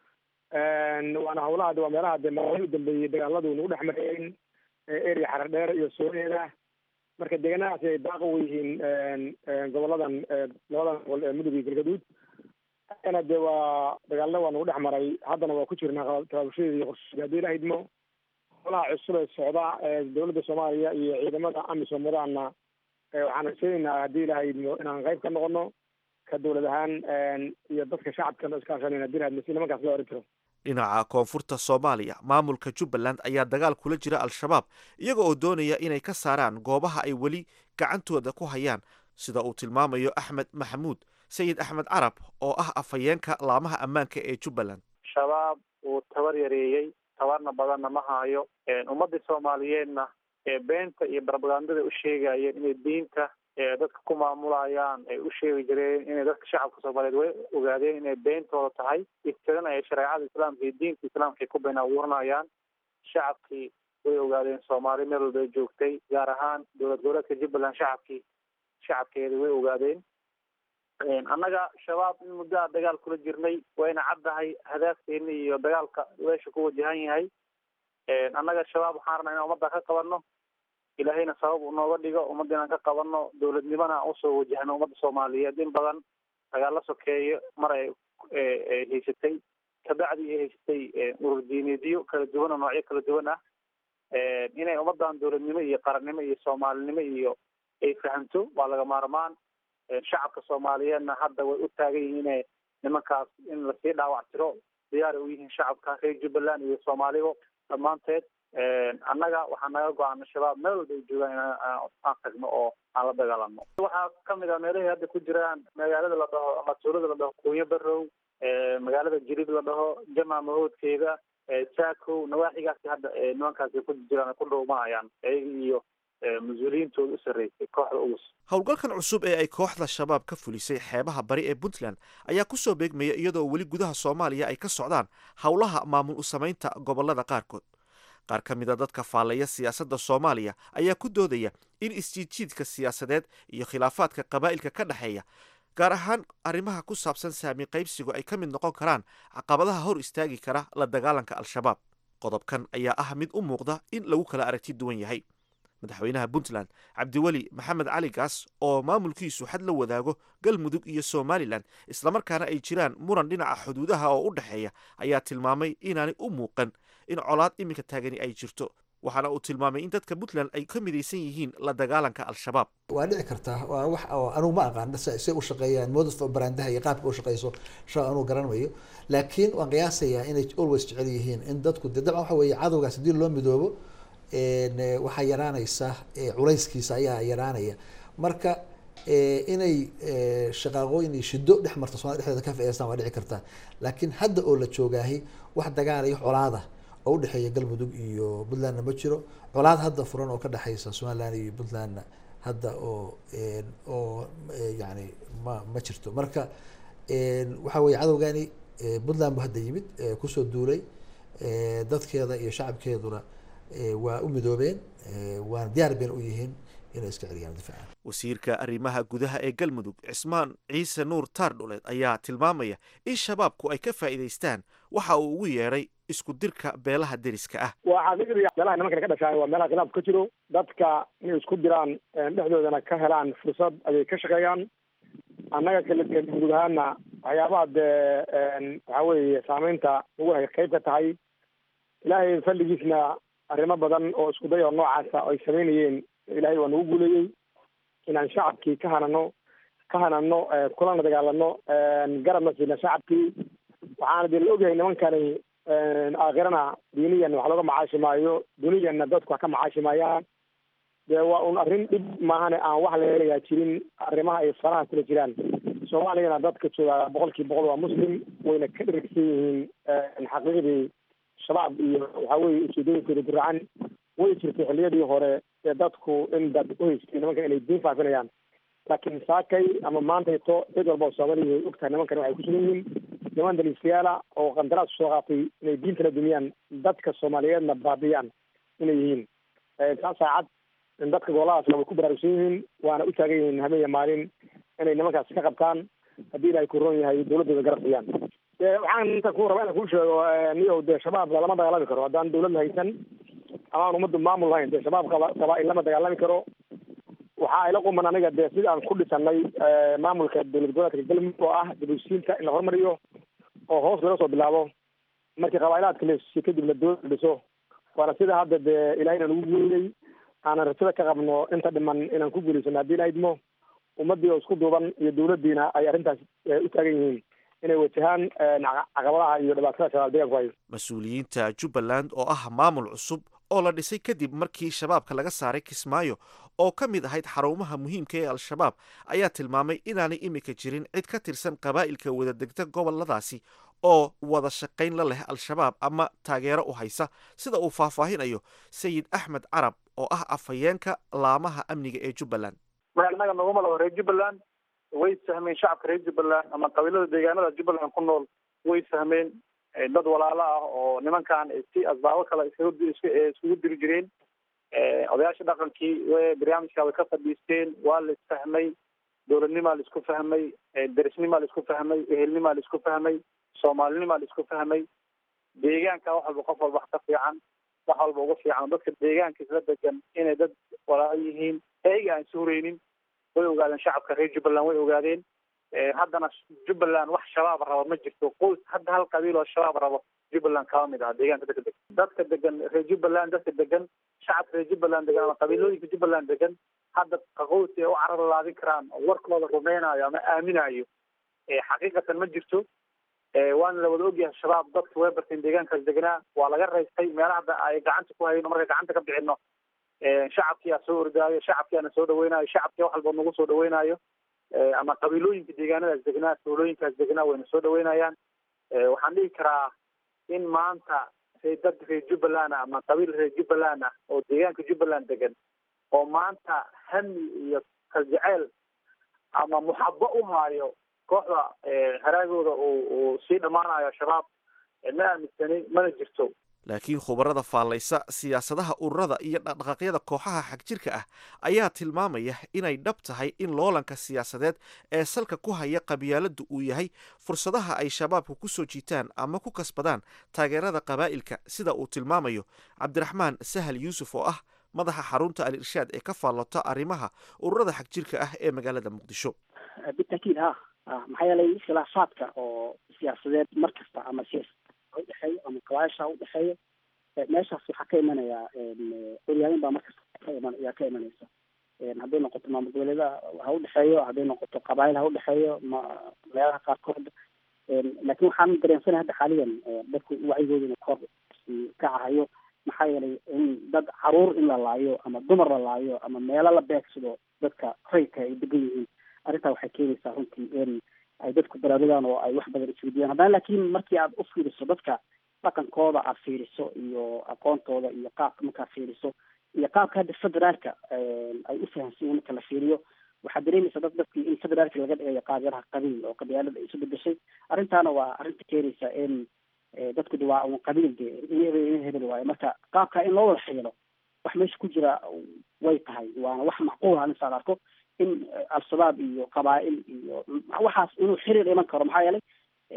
waana hawlaha waa meelaha de maalmihii u dambeeyey dagaaladu nagu dhex mareen area xarar dheer iyo sooreeda. marka deegaanadaasi ay baaqo u yihiin goboladan labadan gobol ee mudug iyo galgaduud. ana de waa dagaalna waa nagu dhex maray, haddana waa ku jirnaa tabaabushadeeda iyo qorsheeda haddii ilaha idmo. howlaha cusub ee socda dowladda soomaaliya iyo ciidamada amisom wadaana waxaan rajaynaynaa haddii ilaha idmo inaan qayb ka noqono ka dowlad ahaan iyo dadka shacabkana iskaashanayna haddii ilaha idmo si nimankaas loo oran jiro. dhinaca koonfurta soomaaliya maamulka jubbaland ayaa dagaal kula jira al-shabaab iyaga oo doonaya inay ka saaraan goobaha ay weli gacantooda ku hayaan, sida uu tilmaamayo axmed maxamuud sayid axmed carab oo ah afhayeenka laamaha ammaanka ee jubbaland. shabaab uu tabar yareeyey, tabarna badanna ma hayo. ummadii soomaaliyeedna beenta iyo barbagandada u sheegayeen inay diinta dadka ku maamulayaan ay u sheegi jireen inay dadka shacabka soomaaliyeed way ogaadeen inay beentooda tahay, iftiranaya shareecada islaamka iyo diinta islaamka ay ku been abuuranayaan. shacabkii way ogaadeen soomaali meel walba ay joogtay, gaar ahaan dowlad goboleedka jubbaland shacabkeeda way ogaadeen. annaga shabaab in muddaa dagaal kula jirnay wayna caddahay hadaafkeena iyo dagaalka weesha ku wajahan yahay. annaga shabaab waxaan rabnaa inaan ummadda ka qabanno, ilaahayna sabab uu nooga dhigo ummadda inaan ka qabanno, dowladnimana aan usoo wajahno ummadda soomaaliyeed. in badan dagaalla sokeeyo mar ay haysatay, kabacdii ay haysatay urur diineedyo kala duwan oo noocyo kala duwan ah. inay ummaddan dowladnimo iyo qarannimo iyo soomaalinimo iyo ay fahamto waa laga maarmaan. shacabka soomaaliyeedna hadda way u taagan yihiin inay nimankaas in lasii dhaawactiro diyaar u yihiin shacabka reer jubbaland iyo soomaaliba dhammaanteed. annaga waxaa naga go-aana shabaab meel walba ay joogaan inaan tagno oo aan la dagaalano. waxaa kamid ah meelahii hadda ku jiraan magaalada la dhaho ama tuulada la dhaho kuunyo barow magaalada jilib la dhaho jama mahoodkeeda saakow nawaaxigaasi hadda nimankaasi ku jiraan ku dhowmahayaan ayaga iyo mas-uuliyiintooda u sarreysay kooxda ugus howlgalkan cusub ee ay kooxda shabaab ka fulisay xeebaha bari ee puntland ayaa ku soo beegmaya iyadoo weli gudaha soomaaliya ay ka socdaan howlaha maamul u samaynta gobollada qaarkood qaar ka mid a dadka faallaya siyaasadda soomaaliya ayaa ku doodaya in isjiidjiidka siyaasadeed iyo khilaafaadka qabaa'ilka ka dhexeeya gaar ahaan arrimaha ku saabsan saami qaybsigu ay ka mid noqon karaan caqabadaha hor istaagi kara la dagaalanka al-shabaab qodobkan ayaa ah mid u muuqda in lagu kala aragti duwan yahay madaxweynaha puntland cabdiweli maxamed cali gaas oo maamulkiisu xad la wadaago galmudug iyo somalilan islamarkaana ay jiraan muran dhinaca xuduudaha oo u dhexeeya ayaa tilmaamay inaanay u muuqan in colaad iminka taagani ay jirto waxaana uu tilmaamay in dadka puntland ay ka midaysan yihiin la dagaalanka al-shabaab waa dhici kartaa waa wax oo anugu ma aqaan say u shaqeeyaan modus barandaha iyo qaabka u shaqeyso shaa anugu garanayo laakiin waan qiyaasayaa inay always jecel yihiin in dadku de dabcan waxa weeye cadowgaas haddii loo midoobo waxaa yaraanaysa culayskiisa ayaa yaraanaya marka inay shaqaaqooyin iyo shido dhex marto somalia dhexdeeda ka faa'iidaystaan waa dhici kartaa laakiin hadda oo la joogaahi wax dagaalayo colaada oo u dhexeeya galmudug iyo puntlandna ma jiro colaad hadda furan oo ka dhexeysa somaliland iyo puntlandna hadda oo yani ma jirto marka waxa weeye cadowgani puntland bu hadda yimid kusoo duulay dadkeeda iyo shacabkeeduna waa u midoobeen waana diyaar been u yihiin inay iska celiyaan difaacan wasiirka arrimaha gudaha ee galmudug cismaan ciise nuur taardhuleed ayaa tilmaamaya in shabaabku ay ka faa'iidaystaan waxa uu ugu yeedhay isku dirka beelaha deriska ah waxaa fikriga meelaha nimankana ka dhashaay waa meelaha khilaaf ka jiro dadka inay isku diraan dhexdoodana ka helaan fursad ayay ka shaqeeyaan annaga galmudug ahaana waxyaabaha dee waxaa weeye saameynta uguna qayb ka tahay ilaahay falligiisna arrimo badan oo isku day oo noocaasa ay samaynayeen ilaahay waa nagu guuleeyey inaan shacabkii ka hanano kulana dagaalano garabna siina shacabkii waxaana dee la ogyahay nimankani aakhirana diiniyanna wax looga macaashi maayo duniyanna dadku wax ka macaashi maayaan dee waa un arrin dhib maahane aan wax la helayaa jirin arrimaha ay faraha kula jiraan soomaaliyana dadka jooga 100% waa muslim wayna ka dhergsan yihiin xaqiiqdii shabaab iyo waxaa weeye ujeedooyinkooda guracan way jirtay xilliyadii hore ee dadku in dad u haystay nimankan inay diin faafinayaan laakiin saakay ama maantayto cid walba oo soomaaliya way ogtahay nimankan waxay ku sugan yihiin niman daliistayaala oo qandaraas soo qaatay inay diintana dumiyaan dadka soomaaliyeedna baabiyaan inay yihiin taas saacad in dadka goboladaasna way ku baraarugsan yihiin waana u taagan yihiin habeen iyo maalin inay nimankaas ka qabtaan haddii ilaahay ku roon yahay dawladdooda garab siiyaan waxaan inta ku rabaa inaan kuu sheego niyow dee shabaab lama dagaalami karo haddaan dawlad haysan ama aan ummaddu maamul lahayn dee shabaab qabaa-il lama dagaalami karo waxaa ila quman aniga dee sida aan ku dhisanay maamulka dowlad goboleedka galmudug oo ah dibushiinta in la hormariyo oo hoos laga soo bilaabo markii qabaa'ilaadka lesi kadib la dowlad dhiso waana sida hadda dee ilaahayna nagu guuliyey aanan rajada ka qabno inta dhiman inaan ku guulaysano haddii la idmo ummaddii oo isku duuban iyo dawladdiina ay arrintaas u taagan yihiin inay wajahaan caqabadaha iyo dhibaatada shabaab deegaanku hayo mas-uuliyiinta jubbaland oo ah maamul cusub oo la dhisay kadib markii shabaabka laga saaray kismaayo oo ka mid ahayd xarumaha muhiimka ee al-shabaab ayaa tilmaamay inaanay imika jirin cid ka tirsan qabaa'ilka wada degta goboladaasi oo wada shaqayn la leh al-shabaab ama taageero u haysa sida uu faahfaahinayo sayid axmed carab oo ah afhayeenka laamaha amniga ee jubbaland magaalnaga naguma laho reer jubbaland way sahmeen shacabka reer jubbaland ama qabiilada deegaanada jubbaland ku nool way sahmeen dad walaalo ah oo nimankan si asbaabo kale isugu diri jireen odayaasha dhaqankii barnaamijka way ka fadhiisteen waa la isfahmay dowladnimaa la isku fahmay derisnimaa la isku fahmay ehelnimaa la isku fahmay soomaalinimaa la isku fahmay deegaanka wax walba qof walba wax ka fiican wax walba uga fiican dadka deegaanka isla degan inay dad walaalo yihiin ayaga aan suureynin way ogaadeen shacabka reer jubbaland way ogaadeen haddana jubbaland wax shabaab rabo ma jirto qoys hadda hal qabiil oo shabaab rabo jubbaland kaba mid aha deegaanka dadka degan reer jubbaland dadka degan shacabka reer jubbaland degan ama qabiilooyinka jubbaland degan hadda qoys ay u carar laadin karaan oo warkooda rumeynayo ama aaminayo xaqiiqatan ma jirto waana la wada ogyahay shabaab dadka way barteen deegaankaas deganaa waa laga raystay meelaha hadda ay gacanta ku hayno markay gacanta ka bixino shacabkiyaa soo ordaayo shacabkiyaana soo dhaweynayo shacabkiya wax walba nagu soo dhaweynayo ama qabiilooyinka deegaanadaas degnaa tuulooyinkaas degnaa wayna soo dhaweynayaan waxaan dhihi karaa in maanta dad reer jubbaland ah ama qabiil reer jubbaland ah oo deegaanka jubbaland degan oo maanta hami iyo kaljeceel ama muxabo u haayo kooxda haraagooda uu sii dhammaanayo shabaab ma aaminsani mana jirto. laakiin khubarada faallaysa siyaasadaha ururada iyo dhaqdhaqaaqyada kooxaha xagjirka ah ayaa tilmaamaya inay dhab tahay in loolanka siyaasadeed ee salka ku haya qabyaaladdu uu yahay fursadaha ay shabaabku ku soo jiitaan ama ku kasbadaan taageerada qabaa'ilka sida uu tilmaamayo cabdiraxmaan sahal yuusuf oo ah madaxa xarunta al-irshaad ee ka faallota arrimaha ururada xagjirka ah ee magaalada muqdisho. بالتأكيد maxaa yeelay khilaafaadka oo siyaasadeed mar kasta ama udhexeeyo ama kawaasha udhexeeyo meeshaas waxaa ka imanaya horyaalin baa markasta ayaa ka imanaysa hadday noqoto maamul goboleeda ha udhexeeyo hadday noqoto qabaayil ha udhexeeyo meelaha qaarkood laakiin waxaan dareensanahay hadda xaaliyan dadku wacyigoodina kor kacahayo maxaa yeelay in dad caruur in la laayo ama dumar la laayo ama meelo la beegsado dadka rayka ay degan yihiin arrintaa waxay keenaysaa runtii in ay dadku baraarugaan oo ay wax badan isweydiiyaan haddana laakiin markii aad u fiiriso dadka dhaqankooda aad fiiriso iyo aqoontooda iyo qaabka markaad fiiriso iyo qaabka hadda federaalka ay u fahamsan yihiin marka la fiiriyo waxaad dareemaysaa dadkii in federaalka laga dhigayo qabyalaha qabiil oo qabyaalada ay isu bedeshay arrintaana waa arrinta keenaysa in dadku waa un qabiil de in hebel waayo marka qaabka in loo wada xiyelo wax meesha ku jira way tahay waana wax macquul ah insaad arko in al-shabaab iyo qabaa'il iyo waxaas inuu xiriir iman karo maxaa yeelay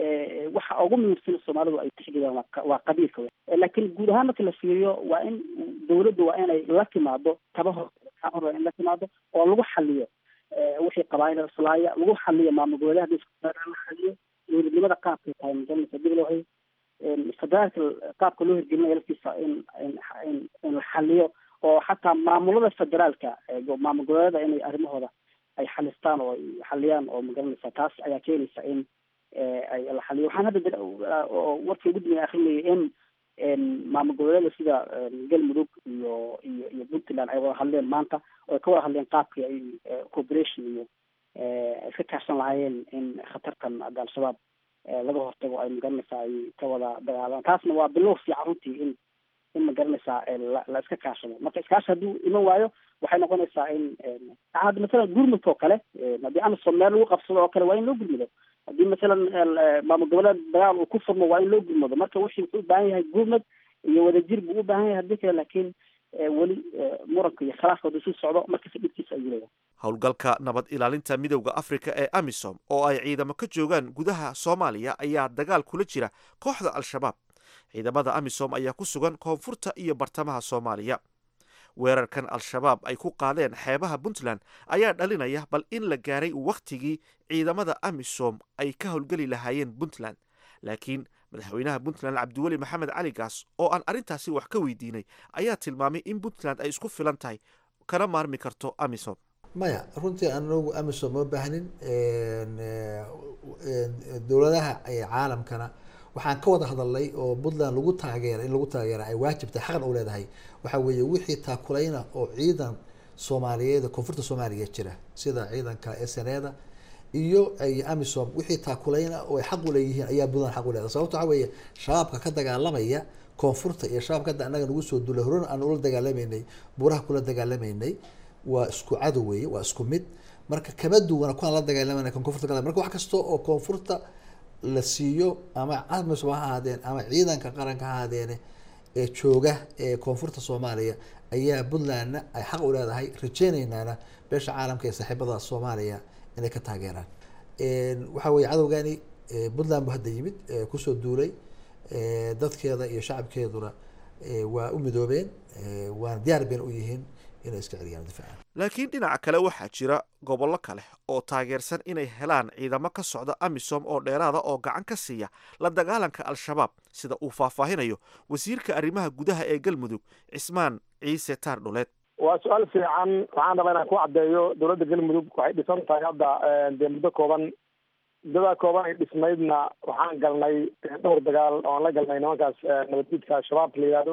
waxa ugu muhiimsan soomaalidu ay tixgeliyaan waa qabiilka laakiin guud ahaan marka la fiiriyo waa in dawladdu waa inay la timaado tabaha in la timaado oo lagu xaliyo wixii qabaa'il islaaya lagu xaliyo maamul goboleedaha la xaliyo dowladnimada qaabkay tahay majalisa diblohay federaalka qaabka loo hirgelinayo laftiisa in la xaliyo oo xataa maamulada federaalka maamul goboleeda inay arrimahooda ay xalistaan oo ay xaliyaan oo magaranaysa taas ayaa keenaysa in ay la xaliyo waxaan hadda warkii ugu dambeeya akrinayay in maamul goboleeda sida galmudug iyo puntland ay wada hadleen maanta oo ay ka wada hadleen qaabkii ay cooperation iyo ay ka kaashan lahaayeen in khatartan hadda al-shabaab laga hortago ay magaranaysa ay ka wada dagaalaan taasna waa bilow fiican runtii in magaranaysaa la iska kaashado marka iskaashi hadduu iman waayo waxay noqonaysaa in hadda masalan gurmudka oo kale haddii amisom meel lagu qabsado oo kale waa in loo gurmudo haddii masalan maamul goboleed dagaal uu ku furmo waa in loo gurmudo marka wixii wuxuu u baahan yahay gurmud iyo wadajir buu u baahan yahay haddii kale laakiin weli muranka iyo khilaafka hadduu sii socdo markasta dhibkiisa ayuu leeyahay howlgalka nabad ilaalinta midowda afrika ee amisom oo ay ciidamo ka joogaan gudaha soomaaliya ayaa dagaal kula jira kooxda al-shabaab ciidamada amisom ayaa ku sugan koonfurta iyo bartamaha soomaaliya weerarkan al-shabaab ay ku qaadeen xeebaha puntland ayaa dhalinaya bal in la gaaray wakhtigii ciidamada amisom ay ka howlgeli lahaayeen puntland laakiin madaxweynaha puntland cabdiweli maxamed cali gaas oo aan arrintaasi wax ka weydiinay ayaa tilmaamay in puntland ay isku filan tahay kana maarmi karto amisom maya runtii anagu amisom ma baahnin dowladaha caalamkana waxaan ka wada hadalnay oo puntland lagu taageera in lagu taageera ay waajibtay xaqan u leedahay waxaa weeye wixii taakulayna oo ciidan soomaaliyeed koonfurta soomaaliya jira sida ciidanka SNA-da iyo ay amisom wixii taakulayna oo ay xaq u leeyihiin ayaa puntland xaq u leedahay sababto waxaa weeye shabaabka ka dagaalamaya koonfurta iyo shabaabka hadda annaga nagu soo duulay horena aan ula dagaalamaynay buuraha kula dagaalamaynay waa isku cadow weeye waa isku mid marka kama duwana kuwaan la dagaalamayna kan koonfurta kale marka wax kasta oo koonfurta la siiyo ama amisom ha ahaadeen ama ciidanka qaranka ha ahaadeene ee jooga ee koonfurta soomaaliya ayaa puntlandna ay xaq u leedahay rajeynaynaana beesha caalamka ee saaxiibada soomaaliya inay ka taageeraan waxaa weeye cadowgani puntland bu hadda yimid kusoo duulay dadkeeda iyo shacabkeeduna waa u midoobeen waana diyaar been u yihiin inay iska celiyaan difaacan laakiin dhinaca kale waxaa jira gobollo kale oo taageersan inay helaan ciidamo ka socda amisom oo dheeraada oo gacan ka siiya la dagaalanka al-shabaab sida uu faahfaahinayo wasiirka arrimaha gudaha ee galmudug cismaan ciise taar dhuleed waa su-aal fiican waxaan rabaa inaan ku caddeeyo dowladda galmudug waxay dhisan tahay hadda dee muddo kooban muddadaa kooban ay dhismaydna waxaan galnay dhowr dagaal oan la galnay nimankaas nabadgudka al-shabaab la yihahdo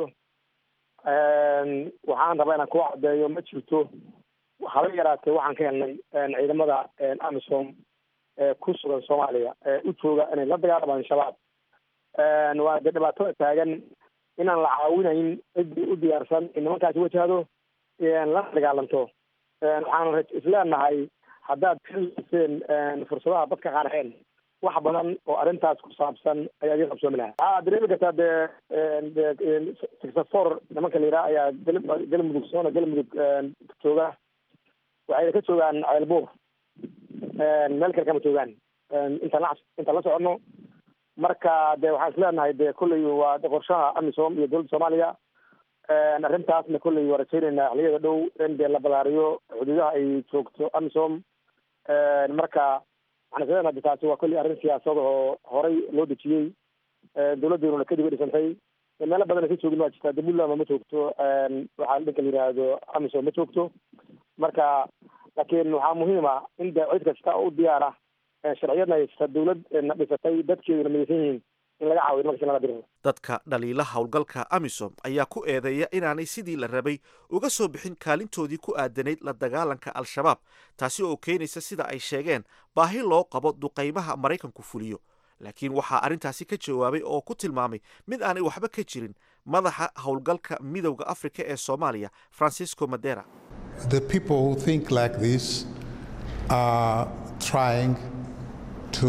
waxaan rabaa inaan ku caddeeyo ma jirto haba yaraatee waxaan ka helnay ciidamada amisom ku sugan soomaaliya u jooga inay la dagaalamaan shabaab waa dee dhibaato taagan inaan la caawinayn ciddii u diyaarsan in nimankaasi wajahdo la dagaalanto. waxaan isleenahay haddaad xiseen fursadaha dadka qaarxeen wax badan oo arrintaas ku saabsan ayaa idin qabsoomi lahaa. waxaa dareemi kartaa dee sixafor nimanka la yidhaha ayaa galmudug soona galmudug jooga. waxayna ka joogaan ceelbuur, meel kale kama joogaan intaan la soconno. marka dee waxaan isleenahay dee kolley waa qorshaha amisom iyo dowladda soomaaliya. arrintaasna kolley waa rajaynaynaa xiliyada dhow in dee la balaariyo xuduudaha ay joogto amisom. marka waxaan isleenahay de taasi waa kolley arrin siyaasad oo horey loo dejiyey, dowladdeeduna kadib ay dhisantay. meelo badan ka joogin waa jirtaa, de puntland ma joogto, waxaa dhanka la yidhaahdo amisom ma joogto. marka laakiin waxaa muhiim ah in de cid kasta u diyaara sharciyadna haysta dowlad na dhisatay dadkeeduna midaysan yihiin in laga caawiyo markasi laga diro. dadka dhaliila howlgalka amisom ayaa ku eedeeya inaanay sidii la rabay uga soo bixin kaalintoodii ku aadanayd la dagaalanka al-shabaab, taasi oo keenaysa sida ay sheegeen baahi loo qabo duqaymaha maraykanku fuliyo. laakiin waxaa arrintaasi ka jawaabay oo ku tilmaamay mid aanay waxba ka jirin madaxa howlgalka midowda afrika ee soomaaliya Francisco Madera. The people who think like this are trying to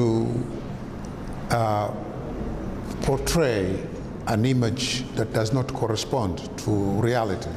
portray an image that does not correspond to reality.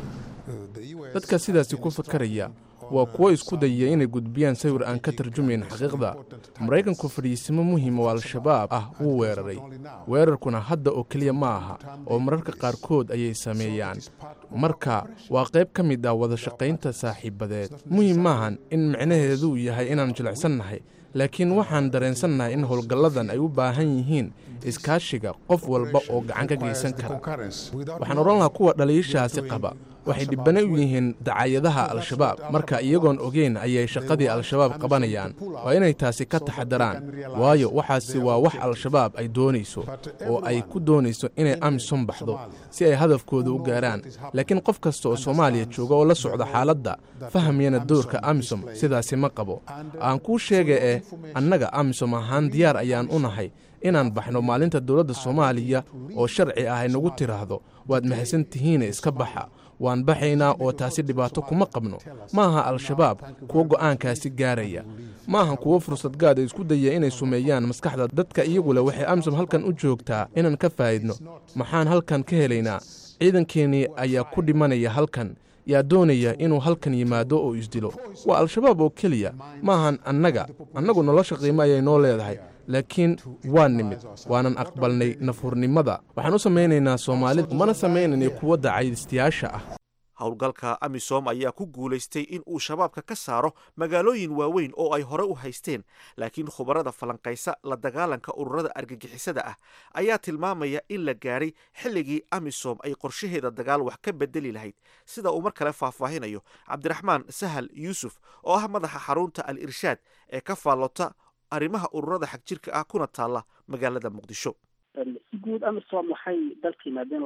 dadka sidaasi ku fakaraya waa kuwo isku dayaya inay gudbiyaan sawir aan ka tarjumayn xaqiiqda. maraykanku fadhiisimo muhiim oo al-shabaab ah wuu weeraray. weerarkuna hadda oo keliya ma aha, oo mararka qaarkood ayay sameeyaan. marka waa qayb ka mid ah wada shaqaynta saaxiibadeed. muhiim maahan in micnaheedu yahay inaan jilicsannahay, laakiin waxaan dareensannahay in howlgalladan ay u baahan yihiin iskaashiga qof walba oo gacan ka geysan kara. waxaan odhan lahaa kuwa dhaliishaasi qaba waxay dhibbana u yihiin dacaayadaha al-shabaab. marka iyagoon ogeyn ayay shaqadii al-shabaab qabanayaan. waa inay taasi ka taxadaraan, waayo waxaasi waa wax al-shabaab ay doonayso, oo ay ku doonayso inay amisom baxdo si ay hadafkooda u gaaraan. laakiin qof kasta oo soomaaliya jooga oo la socda xaaladda fahmayana doorka amisom sidaasi ma qabo. aan kuu sheega annaga amisom ahaan diyaar ayaan u nahay inaan baxno maalinta dowladda soomaaliya oo sharci ah ay nagu tiraahdo waad mahadsan tihiine iska baxa. waan baxaynaa oo taasi dhibaato kuma qabno. ma aha al-shabaab kuwo go'aankaasi gaaraya, ma aha kuwo fursad gaada isku daya inay sumeeyaan maskaxda dadka. iyagu leh waxay amisom halkan u joogtaa inaan ka faa'idno. maxaan halkan ka helaynaa? ciidankeenii ayaa ku dhimanaya halkan, yaa doonaya inuu halkan yimaado oo isdilo. waa al-shabaab oo keliya, maahan annagu nolosha qiimo ayay noo leedahay, laakiin waa nimid waanan aqbalnay nafurnimada. waxaan u samaynaynaa soomaalida, mana samaynayna kuwa dacaydistayaasha ah. howlgalka amisom ayaa ku guulaystay in uu shabaabka ka saaro magaalooyin waaweyn oo ay hore u haysteen, laakiin khubarada falanqaysa la dagaalanka ururada argagixisada ah ayaa tilmaamaya in la gaadhay xilligii amisom ay qorshaheeda dagaal wax ka bedeli lahayd, sida uu mar kale faahfaahinayo cabdiraxmaan sahal yuusuf oo ah madaxa xarunta al-irshaad ee ka faallota arrimaha ururada xagjirka ah kuna taalla magaalada muqdisho. si guud amisom waxay dalka yimaadeen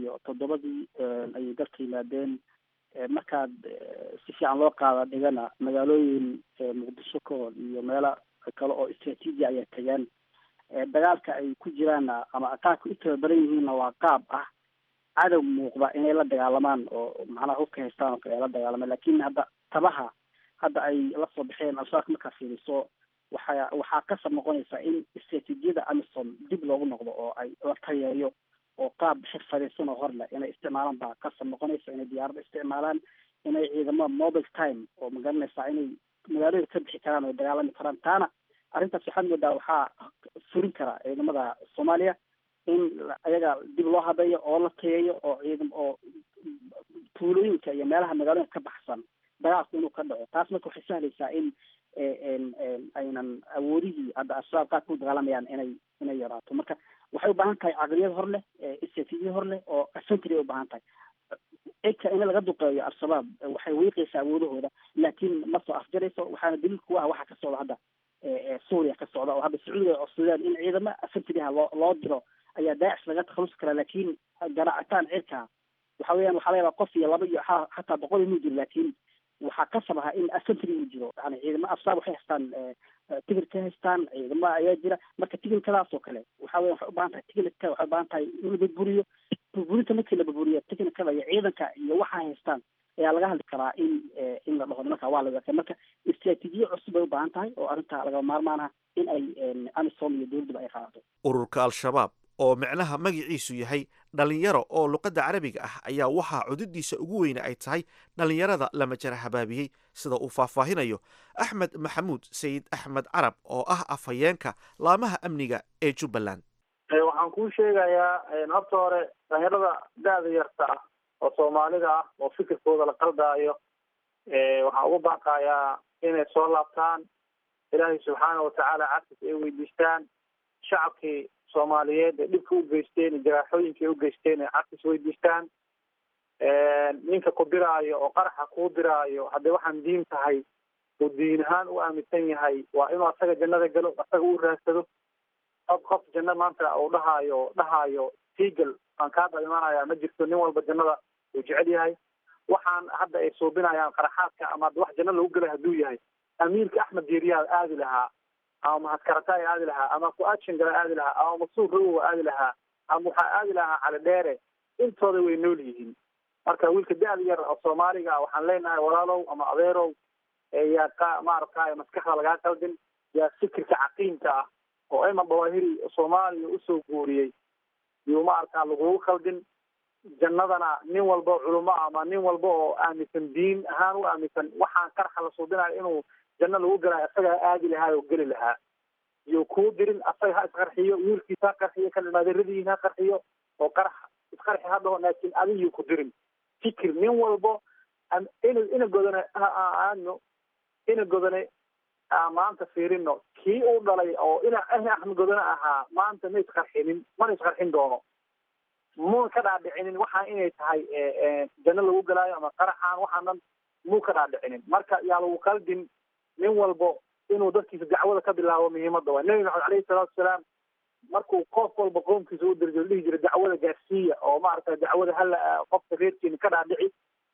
2007 ayay dalka yimaadeen. markaad si fiican loo qaada dhigana magaalooyin muqdisho ka hor iyo meelo kale oo istaraatiiji ayaa tagaan. dagaalka ay ku jiraanna ama qaabka u tababaran yihiinna waa qaab ah cadow muuqda inay la dagaalamaan oo macnaha hubka haystaan oo kale la dagaalamaan. laakiin hadda ay la soo baxeen al-shabaab markaa fiiriso waxaa kasab noqonaysa in istaraatiijiyada amisom dib loogu noqdo oo ay la tayeeyo oo qaab xirfadaysan oo hor leh inay isticmaalaan baa kasab noqonaysa. inay diyaarada isticmaalaan, inay ciidamada mobile time oo magaranaysaa inay magaalada ka bixi karaan oo dagaalami karaan. taana arrintaas waxaad moodaa waxaa furin kara ciidamada soomaaliya in ayaga dib loo habeeyo oo la tayeeyo oo oo tuulooyinka iyo meelaha magaalooyinka ka baxsan dagaalku inuu ka dhaco. taas marka waxay sahlaysaa in aynan awoodihii hadda al-shabaab qaad ku dagaalamayaan inay yaraato. marka waxay u baahan tahay caqliyad hor leh, istaraatiijiyad hor leh oo asantry u baahan tahay. cidka in laga duqeeyo al-shabaab waxay wiiqaysaa awoodahooda, laakiin ma soo afjarayso. waxaana daliil ku ah waxa ka socda hadda suuriya ka socda oo hadda sacuudiga oo sudaan in ciidamo asantryha loo diro ayaa daacish laga takhalusi karaa. laakiin garaacitaan cirka waxa weeyaan waxaa laga yaabaa qof iyo laba iyo xataa 100 inuu jiro, laakiin waxaa qasab ahaa in asentry uu jiro yani ciidamo afsaab waxay haystaan tigir ka haystaan ciidamo ayaa jira marka tigirkadaas oo kale waxa weya waxay u baahan tahay tigirka waxay u baahan tahay in la burburiyo burburinta markii la burburiyo tigirkada iyo ciidanka iyo waxa haystaan ayaa laga hadli karaa in la dhaho marka waa la waafay marka istiraatiijiye cusub bay u baahan tahay oo arrinta laga maarmaan ah in ay amisom iyo dowladduba ay qaadato ururka al-shabaab oo micnaha magaciisu yahay dhalinyaro oo luqadda carabiga ah ayaa waxaa cududiisa ugu weyne ay tahay dhalinyarada lama jara habaabiyey sida uu faahfaahinayo axmed maxamuud sayid axmed carab oo ah afhayeenka laamaha amniga ee jubbaland waxaan kuu sheegayaa horta hore dhalinyarada da-da yarta ah oo soomaalida ah oo fikirkooda la qaldaayo waxaan ugu baaqayaa inay soo laabtaan ilaahay subxaana watacaala cafis ay weydiistaan shacabkii soomaaliyeed ee dhibka u geysteen jaraaxooyinkai u geysteen ay cafis weydiistaan ninka ku diraayo oo qaraxa kuu diraayo haddii waxaan diin tahay uu diin ahaan u aaminsan yahay waa inuu asaga jannada galo asaga u raadsado qof janno maanta uu dhahaayo tiigal aan kaa dhalimanaya ma jirto nin walba jannada uu jecel yahay waxaan hadda ay suubinayaan qaraxaadka ama wax janno lagu gelay hadduu yahay amiirka axmed diiriyaa aadi lahaa ama mahadkarata ay aadi lahaa ama ku-adshan gala aadi lahaa ama masuur rawowa aadi lahaa ama waxaa aadi lahaa cali dheere intooda way nool yihiin marka wiilka da-da yar oo soomaaliga waxaan leenahay walaalow ama adeerow yaa maaragtay maskaxda lagaa qaldin yaa fikirka caqiimka ah oo ayman dawaahiri soomaaliya usoo guuriyey yuu maaragtaa lagugu qaldin jannadana nin walba culimo ama nin walba oo aaminsan diin ahaan u aaminsan waxaan qarxa la suubinayo inuu janno lagu galaayo asagaa aadi lahaa oo geli lahaa iyo kuu dirin asaga ha isqarxiyo wiilkiisa ha qarxiyo kan maadiradiin ha qarxiyo oo qarax isqarxi ha dhaho laakiin adigii ku dirin fikir nin walbo ina godane aadno ina godane maanta fiirino kii uu dhalay oo ina axmed godane ahaa maanta ma isqarxinin mana isqarxin doono muu ka dhaadhicinin waxaan inay tahay janno lagu galaayo ama qaraxaan waxaan dhan muu ka dhaadhicinin marka yaa lagu qaldin nin walbo inuu dadkiisa dacwada ka bilaabo muhiimada waa nebi maxamed alayhi salaatu wasalaam markuu qof walba qoomkiisa u dirjo dhihi jira dacwada gaarsiiya oo maaragtay dacwada hala qofka reerkiina ka dhaadhici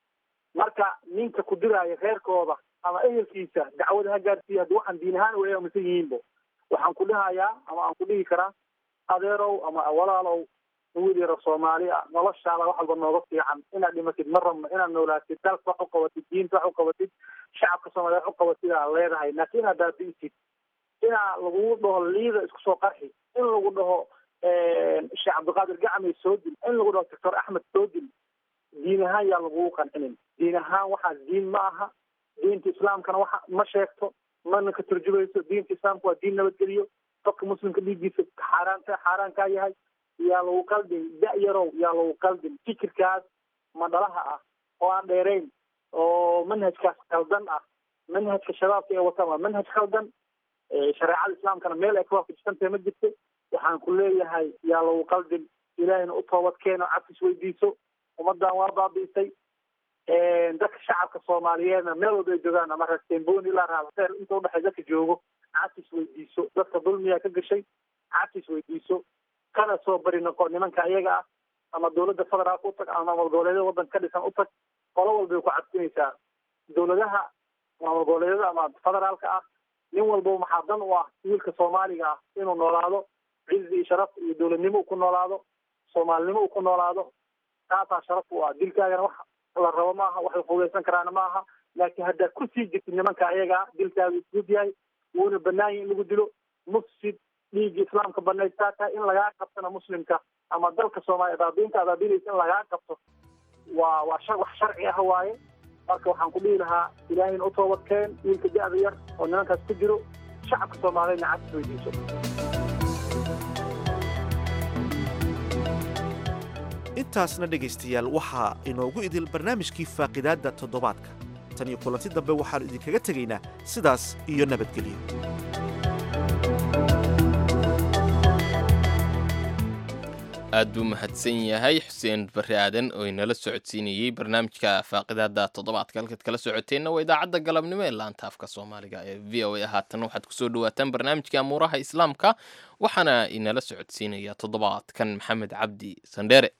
marka ninka ku diraayo reerkooda ama ehelkiisa dacwada ha gaarsiiya haddii waxaan diin ahaan way aaminsan yihiinbo waxaan ku dhahayaa ama aan ku dhihi karaa adeerow ama walaalow wiil yaro soomaali ah noloshaada wax walba nooga fiican inaad dhimatid ma rabno inaad noolaatid dalka wax u qabatid diinta wax u qabatid shacabka soomaaliyeed wax u qabatid aad leedahay laakiin inaad baabi'isid inaa lagu dhaho liida isku soo qarxi in lagu dhaho sheekh cabdiqaadir gacmay soo dil in lagu dhaho doctor axmed soo dil diin ahaan yaa lagugu qancinin diin ahaan waxaas diin ma aha diinta islaamkana waxa ma sheegto mana ka turjumayso diinta islaamka waa diin nabadgeliyo qofka muslimka dhiiggiisa xaaraankaa yahay yaa lagu qaldin da-yarow yaa lagu qaldin fikirkaas madhalaha ah oo aan dheerayn oo manhajkaas qaldan ah manhajka shabaabka ee wataan waa manhaj qaldan shareecada islaamkana meel ay ka waafajisantay ma jirto waxaan ku leeyahay yaa lagu qaldin ilaahina u toobad keeno cafis weydiiso ummadan waa baabi'isay dadka shacabka soomaaliyeedna meel walba ay joogaan ama reertembooni ilaa raabseer inta udhexay dadka joogo cafis weydiiso dadka dulmiyaa ka gashay cafis weydiiso kana soo bari noqo nimanka iyaga ah ama dawladda federaalka u tag ama maamul goboleedyada waddanka ka dhisan u tag qolo walbay ku cadsinaysaa dawladaha maamul goboleedyada ama federaalka ah nin walba maxaa dan u ah wiilka soomaaliga ah inuu noolaado cizi iyo sharaf iyo dawladnimo uu ku noolaado soomaalinimo uu ku noolaado taasaa sharaf u ah dilkaagana wax la rabo maaha wax la fudaysan karaana maaha laakiin haddaad ku sii jirtid nimanka iyaga ah dilkaaga isgud yahay wuuna banaan yahay in lagu dilo mufsid dhiigga islaamka banaystaa tahay in lagaa qabtana muslimka ama dalka soomaaliya baabiinta abaabiinaysa in lagaa qabto waa wax sharci ah waaye marka waxaan ku dhihi lahaa ilaahayna u toobadkeen wiilka da-da yar oo nimankaas ku jiro shacabka soomaaliyeedna cafis weydiiso intaasna dhegaystayaal waxaa inoogu idil barnaamijkii faaqidaadda toddobaadka tan iyo kulanti dambe waxaannu idinkaga tegaynaa sidaas iyo nabadgelyo aad buu mahadsan yahay xuseen barre aadan oo inala socodsiinayey barnaamijka faaqidaada toddobaadka halkaad kala socoteenna waa idaacadda galabnimo ee laanta afka soomaaliga ee v o a haatan waxaad kusoo dhawaataan barnaamijka amuuraha islaamka waxaana inala socodsiinaya toddobaadkan maxamed cabdi sandheere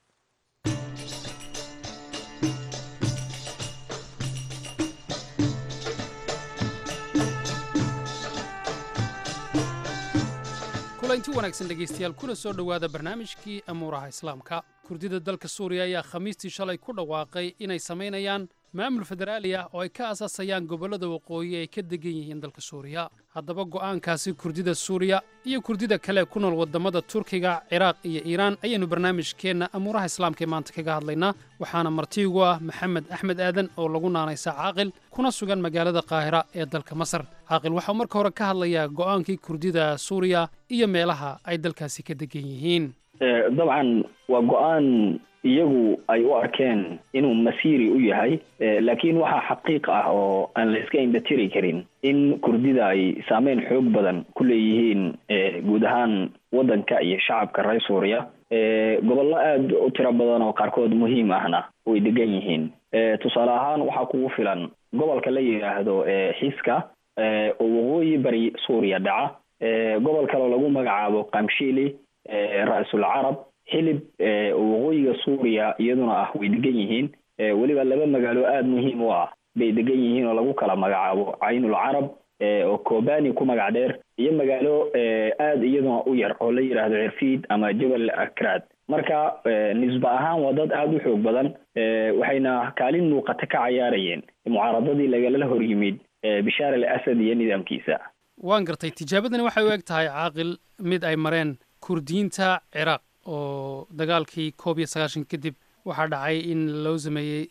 kulanti wanaagsan dhegaystayaal kuna soo dhowaada barnaamijkii amuuraha islaamka kurdida dalka suuriya ayaa khamiistii shalay ku dhawaaqay inay samaynayaan maamul federaali ah oo ay ka asaasayaan gobollada waqooyi ay ka degan yihiin dalka suuriya haddaba go'aankaasi kurdida suuriya iyo kurdida kale ku nool waddamada turkiga ciraaq iyo iiraan ayaynu barnaamijkeenna amuuraha islaamka ee maanta kaga hadlaynaa waxaana martiigu ah maxamed axmed aadan oo lagu naanaysa caaqil kuna sugan magaalada qaahira ee dalka masar caaqil waxau marka hore ka hadlayaa go'aankii kurdida suuriya iyo meelaha ay dalkaasi ka degan yihiin dabcan waa go'aan iyagu ay u arkeen inuu masiiri u yahay laakiin waxaa xaqiiq ah oo aan la iska indhatiri karin in kurdida ay saameyn xoog badan ku leeyihiin guud ahaan waddanka iyo shacabka reer suuriya gobollo aada u tiro badan oo qaarkood muhiim ahna way degan yihiin tusaale ahaan waxaa kugu filan gobolka la yidhaahdo xiska oo waqooyi bari suuriya dhaca gobol kaloo lagu magacaabo qamshili ra-sul carab xilib waqooyiga suuriya iyaduna ah way degan yihiin weliba laba magaalo aada muhiim u ah bay degan yihiin oo lagu kala magacaabo caynul carab oo kobani ku magac dheer iyo magaalo aada iyaduna u yar oo la yidhaahdo cirfiid ama jabal akraad marka nisba ahaan waa dad aada u xoog badan waxayna kaalin muuqata ka cayaarayeen mucaaradadii lagala hor yimid bishaar al asad iyo nidaamkiisa waan gartay tijaabadani waxay u eg tahay caaqil mid ay mareen kurdiyiinta ciraaq oo dagaalkii 19 kadib waxaa dhacay in loo sameeyey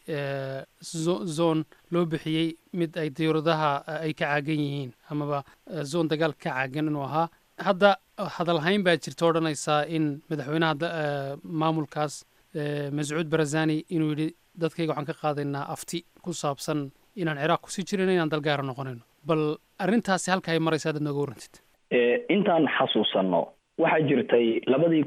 zone loo bixiyey mid ay diyaaradaha ay ka caagan yihiin amaba zone dagaal ka caagan inuu ahaa hadda hadalhayn baa jirta odhanaysaa in madaxweynaha maamulkaas mascuud barazani inuu yidhi dadkayga waxaan ka qaadaynaa afti ku saabsan inaan ciraaq kusii jirin inaan dalgaara noqonayno bal arrintaasi halka ay maraysa hadad nooga warrantid intaan xasuusanno waxaa jirtay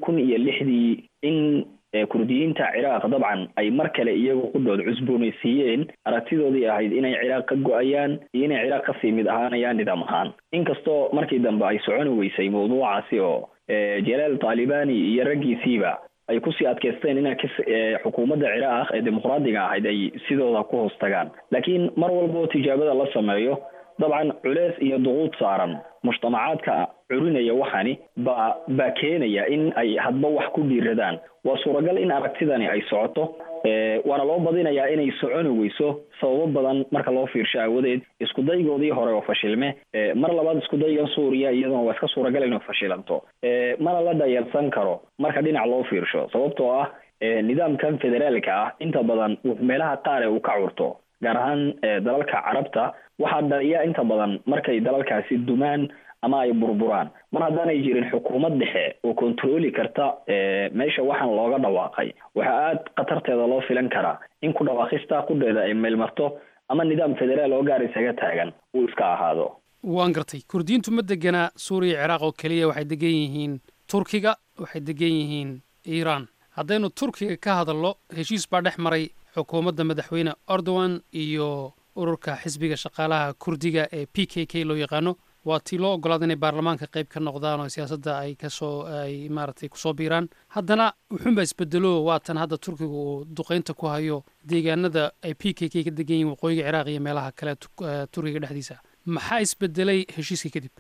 2006 in kurdiyiinta ciraaq dabcan ay mar kale iyagu qudhood cusboonaysiiyeen aragtidoodii ahayd inay ciraaq ka go-ayaan iyo inay ciraaq kasii mid ahaanayaan nidaam ahaan inkastoo markii dambe ay soconi weysay mawduucaasi oo jalaal taalibani iyo raggiisiiba ay kusii adkaysteen in xukuumadda ciraaq ee dimuqraadiga ahayd ay sidooda ku hoos tagaan laakiin mar walboo tijaabada la sameeyo dabcan culeys iyo duquud saaran mujtamacaadka curinaya waxani baa keenaya in ay hadba wax ku dhiiradaan waa suuragal in aragtidani ay socoto waana loo badinayaa inay soconi weyso sababo badan marka loo fiirsho aawadeed iskudaygoodii hore oo fashilme mar labaad iskudaygan suuriya iyaduna waa iska suuragal inuu fashilanto mana la dhayalsan karo marka dhinac loo fiirsho sababtoo ah nidaamkan federaalka ah inta badan meelaha qaar ee uu ka curto gaar ahaan dalalka carabta waxaa dhaliya inta badan markay dalalkaasi dumaan ama ay burburaan mar haddaanay jirin xukuumad dhexe oo kontrooli karta meesha waxaan looga dhawaaqay waxaa aada khatarteeda loo filan karaa in ku dhawaaqista qudheeda ay meelmarto ama nidaam federaal oo gaar isaga taagan uu iska ahaado waan gartay kurdiyiintu ma degana suuriya ciraaq oo keliya waxay degan yihiin turkiga waxay degan yihiin iiraan haddaynu turkiga ka hadallo heshiis baa dhex maray xukuumadda madaxweyne erdogan iyo ururka xisbiga shaqaalaha kurdiga ee PKK loo yaqaano waa tii loo ogolaaday inay baarlamaanka qayb ka noqdaan oo siyaasadda ay maaragtay kusoo biiraan haddana wuxuunbaa isbedelo waatan hadda turkiga uu duqeynta ku hayo deegaanada ay PKK ka degan yihiin waqooyiga ciraaq iyo meelaha kale turkiga dhexdiisa maxaa isbedelay heshiiska kadib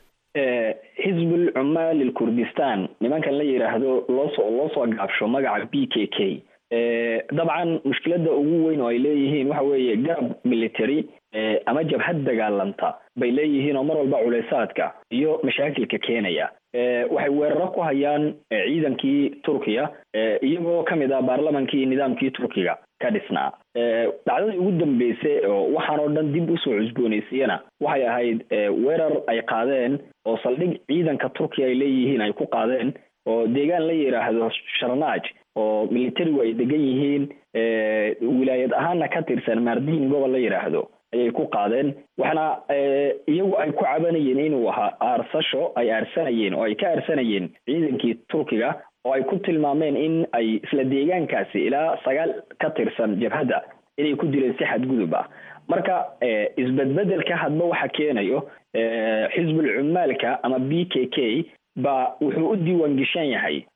xisbul cumaal ilkurdistan nimankan la yidhaahdo loo soo gaabsho magaca PKK dabcan mushkiladda ugu weyn oo ay leeyihiin waxa weeye garab military ama jabhad dagaalanta bay leeyihiin oo mar walba culeysaadka iyo mashaakilka keenaya waxay weeraro ku hayaan ciidankii turkiya iyagoo ka mid ah baarlamankii nidaamkii turkiga ka dhisnaa dhacdadii ugu dambeysay oo waxaan oo dhan dib usoo cusboonaysiiyana waxay ahayd weerar ay qaadeen oo saldhig ciidanka turkiya ay leeyihiin ay ku qaadeen oo deegaan la yidhaahdo sharnaaj oo militarigu ay degan yihiin wilaayad ahaana ka tirsan maardiin gobol la yidhaahdo ayay ku qaadeen waxaana iyagu ay ku cabanayeen inuu ahaa aarsasho ay aarsanayeen oo ay ka aarsanayeen ciidankii turkiga oo ay ku tilmaameen in ay isla deegaankaasi ilaa 9 ka tirsan jabhadda inay ku dileen si xadgudub ah marka isbedbedelka hadba waxa keenayo xisbul cumaalka ama PKK ba wuxuu u diiwaan gashan yahay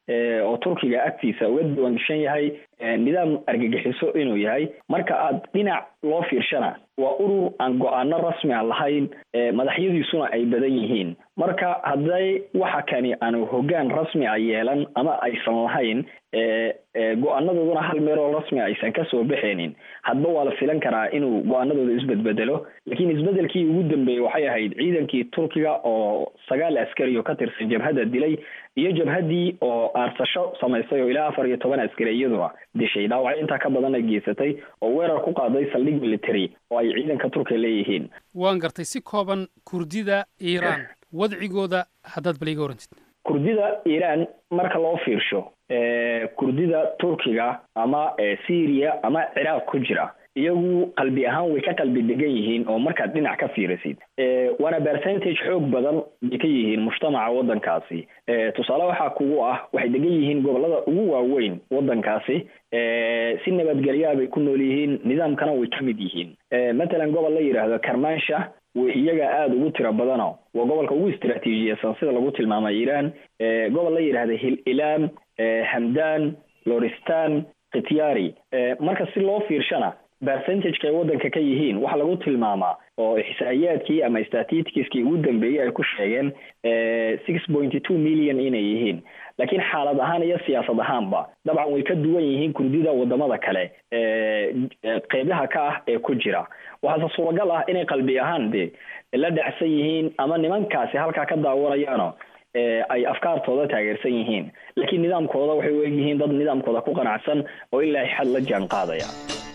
oo turkiga agtiisa uga diiwaangashan yahay nidaam argagixiso inuu yahay. marka aad dhinac loo fiirshana waa urur aan go-aano rasmi ah lahayn, madaxyadiisuna ay badan yihiin. marka hadday waxa kani aanu hoggaan rasmi ah yeelan ama aysan lahayn, go-aanadooduna hal meeloo rasmi aysan kasoo baxaynin, hadba waa la filan karaa inuu go-aanadooda isbedbedelo. laakiin isbedelkii ugu dambeeyey waxay ahayd ciidankii turkiga oo 9 askari oo ka tirsan jabhadda dilay, iyo jabhaddii oo aarsasho samaysay oo ilaa 14 askari iyaduna dishay, dhaawacyo intaa ka badan ay geysatay oo weerar ku qaaday saldhig military oo ay ciidanka turkiga leeyihiin. waan gartay. si kooban kurdida iiraan wadcigooda haddaad bal iga warantid. kurdida iiraan marka loo fiirsho kurdida turkiga ama syria ama ciraaq ku jira, iyagu qalbi ahaan way ka qalbi degan yihiin oo markaad dhinac ka fiirisid waana percentage xoog badan bay ka yihiin mujtamaca waddankaasi. tusaale waxaa kugu ah waxay degan yihiin gobolada ugu waaweyn waddankaasi, si nabadgelyaa bay ku nool yihiin, nidaamkana way ka mid yihiin. matalan gobol la yidhaahdo karmansha iyaga aada ugu tiro badano waa gobolka ugu istiraatiijiyeysan sida lagu tilmaamay iiraan. gobol la yidhaahdo ilaam, hamdan, loristan, khityari. marka si loo fiirshana percentageka ay waddanka ka yihiin waxaa lagu tilmaamaa oo ixsaa'iyaadkii ama statistiskii ugu dambeeyey ay ku sheegeen 6.2 million inay yihiin. laakiin xaalad ahaan iyo siyaasad ahaanba dabcan way ka duwan yihiin kurdida wadamada kale qeybaha ka ah ee ku jira. waxaase suuragal ah inay qalbi ahaan de la dhacsan yihiin ama nimankaasi halkaa ka daawanayaano ay afkaartooda taageersan yihiin, laakiin nidaamkooda waxay u egyihiin dad nidaamkooda ku qanacsan oo ilaa xad la jaan qaadaya.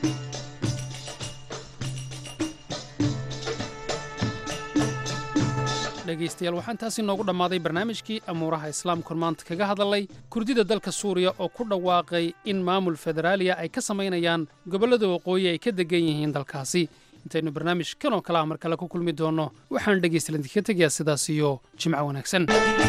dhegaystayaal waxaan taasi noogu dhammaaday barnaamijkii amuuraha islaamkun maanta kaga hadalay kurdida dalka suuriya oo ku dhawaaqay in maamul federaaliya ay ka samaynayaan gobollada waqooyi ay ka degan yihiin dalkaasi. intaynu barnaamij kan oo kale ah mar kale ku kulmi doonno waxaan dhegaystayaal idinka tegayaa sidaas iyo jimco wanaagsan.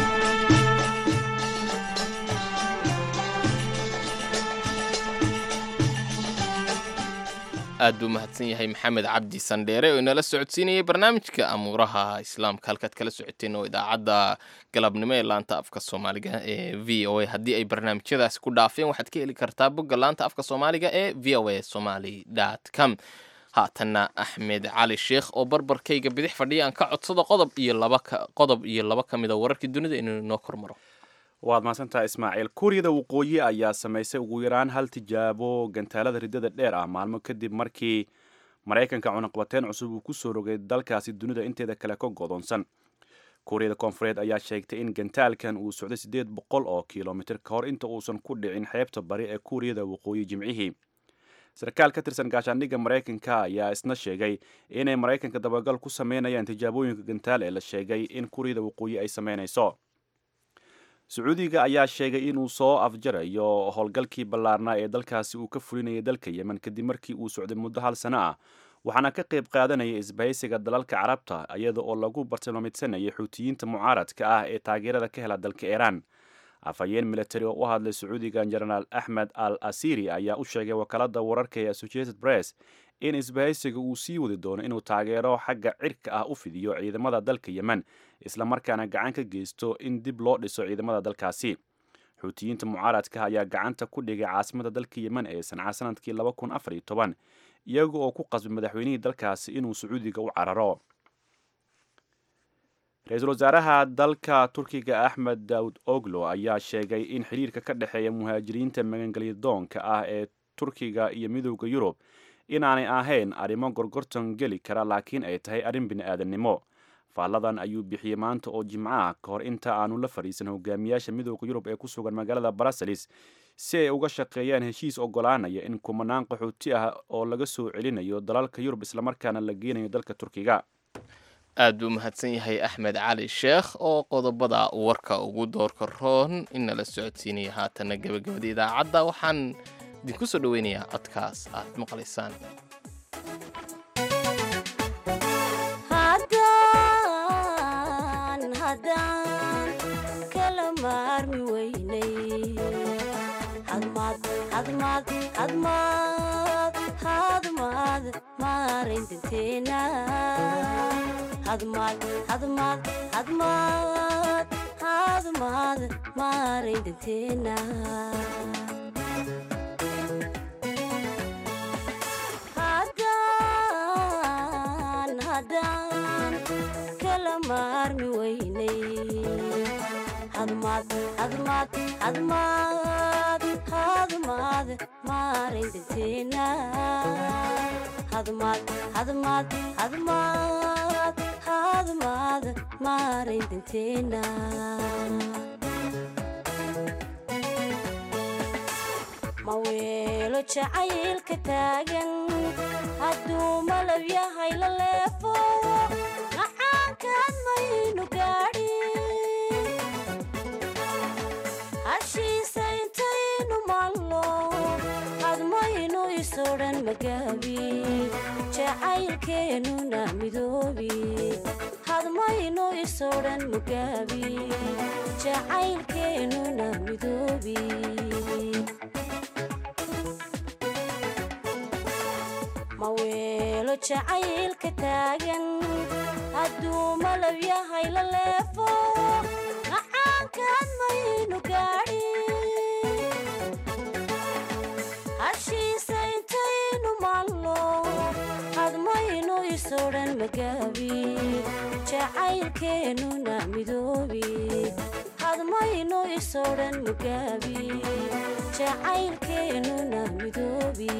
aad buu mahadsan yahay maxamed cabdi sandheere oo inala socodsiinayay barnaamijka amuuraha islaamka. halkaad kala socoteen oo idaacadda galabnimo ee laanta afka soomaaliga ee v o a. haddii ay barnaamijyadaasi ku dhaafeen waxaad ka heli kartaa bogga laanta afka soomaaliga ee v o a somali.com. haatanna axmed cali sheekh oo barbarkayga bidix fadhiya aan ka codsado qodob iyo laba ka mida wararkii dunida inuu inoo kormaro. waad mahadsantaha ismaaciil. kuuriyada waqooyi ayaa samaysay ugu yaraan hal tijaabo gantaalada riddada dheer ah maalmo kadib markii maraykanka cunaqabateyn cusub uu ku soo rogay dalkaasi dunida inteeda kale ka godoonsan. kuuriyada koonfureed ayaa sheegtay in gantaalkan uu socday 800 oo kilomitir ka hor inta uusan ku dhicin xeebta bari ee kuuriyada waqooyi jimcihii. sarkaal ka tirsan gaashaandhigga maraykanka ayaa isna sheegay inay maraykanka dabagal ku sameynayaan tijaabooyinka gantaal ee la sheegay in kuuriyada waqooyi ay sameynayso. sacuudiga ayaa sheegay inuu soo afjarayo howlgalkii ballaarnaa ee dalkaasi uu ka fulinayay dalka yemen kadib markii uu socday muddo 1 sano ah, waxaana ka qayb qaadanaya isbahaysiga dalalka carabta iyada oo lagu bartilmaamidsanayay xuutiyiinta mucaaradka ah ee taageerada ka hela dalka iiraan. afhayeen military oo u hadlay sacuudiga jenaraal axmed al asiri ayaa u sheegay wakaalada wararka ee Associated Press in isbahaysiga uu sii wadi doono inuu taageero xagga cirka ah u fidiyo ciidamada dalka yemen, isla markaana gacan ka geysto in dib loo dhiso ciidamada dalkaasi. xuutiyiinta mucaaradka ayaa gacanta ku dhigay caasimada dalka yemen ee Sanca sanadkii 2014 iyaga oo ku qasbay madaxweynihii dalkaasi inuu sacuudiga u cararo. ra-iisul wasaaraha dalka turkiga axmed daawud oglo ayaa sheegay in xiriirka ka dhexeeya muhaajiriinta magangelyadoonka ah ee turkiga iyo midowda yurub inaanay ahayn arrimo gorgortan geli kara, laakiin ay tahay arrin bini-aadannimo. faalladan ayuu bixiyey maanta oo jimco ah ka hor inta aanu la fadhiisan hogaamiyaasha midowda yurub ee ku sugan magaalada Brussels si ay uga shaqeeyaan heshiis ogolaanaya in kumanaan qaxooti ah oo laga soo celinayo dalalka yurub islamarkaana la geenayo dalka turkiga. aad buu mahadsan yahay axmed cali sheekh oo qodobada warka ugu doorka roon inala socodsiinaya. haatana gabagabada idaacadda waxaan idinku soo dhaweynayaa codkaas aad maqlaysaan. hadmaad hadmaad maaraydinteena haddaan kala maarmi weynay hadmaad maaraydinteena hadmaad maaraydinteena ma weelo jacaylka taagan hadduu malab yahay la leefo macaankaan maynu gaadhin hashiisa intaynu maalno hadmaynu isodhan magaabi jacaylkeennuna midoobi hadmaynu isodhan magaabi jacaylkeennuna midoobi ma weelo jacaylka taagan hadduu malab yahay la leefo macaankaan maynu gaadhin hashiisa intaynu maalno hadmaynu isodhan magaabi jacaylkeennuna midoobi hadmaynu isodhan magaabi jacaylkeennuna midoobi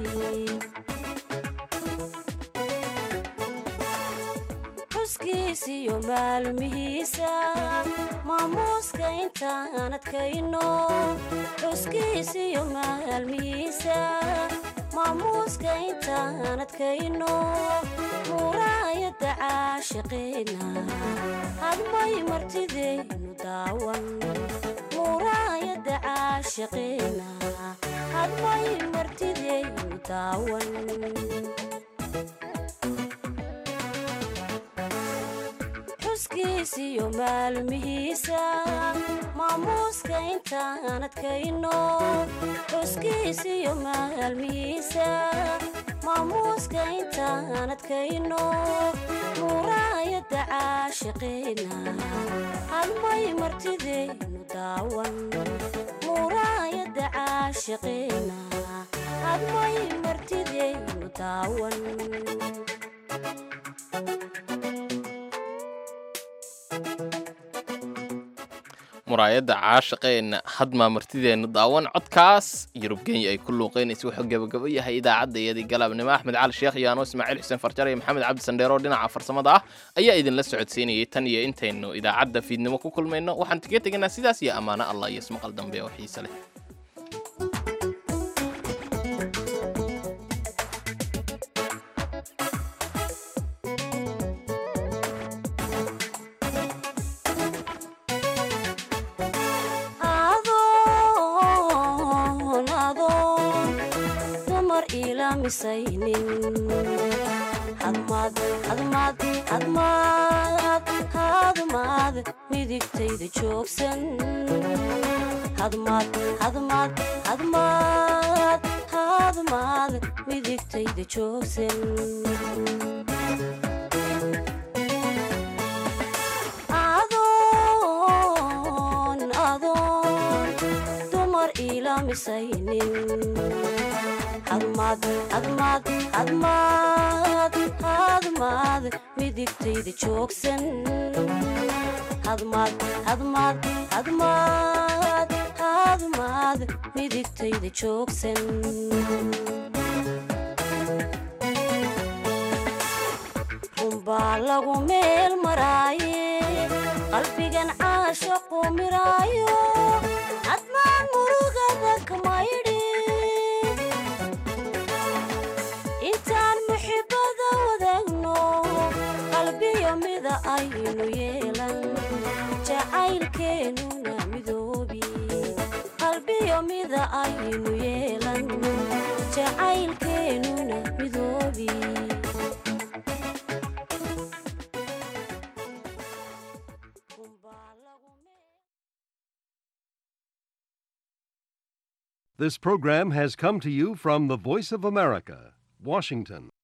xuskiisiyo maalmihiisa maamuuska intaan adkayno xuskiisiyo maalmihiisa maamuuska intaan adkayno muraayadda caashiqeena hadmay martidaynu daawan muraayadda caashiqeena hadmay martidaynu daawan xuskiisiyo maalmihiisa maamuuska intaan adkayno xuskiisiyo maalmihiisa maamuuska intaan adkayno muraayadda caashiqeena hadmay martidaynu daawan muraayadda caashiqeena hadmay martidaynu daawan muraayadda caashaqeenna hadmaa martideennu daawan codkaas yurub kenya ay ku luuqaynaysa wuxuu gebagabo yahay idaacadda iyadii galabnimo axmed cali sheekh iyo anoo ismaaciil xuseen farjar iyo maxamed cabdi sandheero dhinaca farsamada ah ayaa idinla socodsiinayay tan iyo intaynu idaacadda fiidnimo ku kulmayno waxaan kaga tegaynaa sidaas iyo ammaano allah iyo ismaqal dambe oo xiise leh hadmaad midigtayda joogsan hadmaad midigtayda joogsan adoon dumar ilamisaynin hadmaad midigtayda joogsan hadmaad midigtayda joogsan runbaa lagu meel maraaye qalbigan caashaqu miraayo hadmaan murugada kamaydhi intaan muxibada wadaagno qalbiyo mida aynu yeelan jacaylkeennuna midoobi qalbiyo mida aynu yeelan jacaylkeennuna midoobi This program has come to you from the Voice of America, Washington.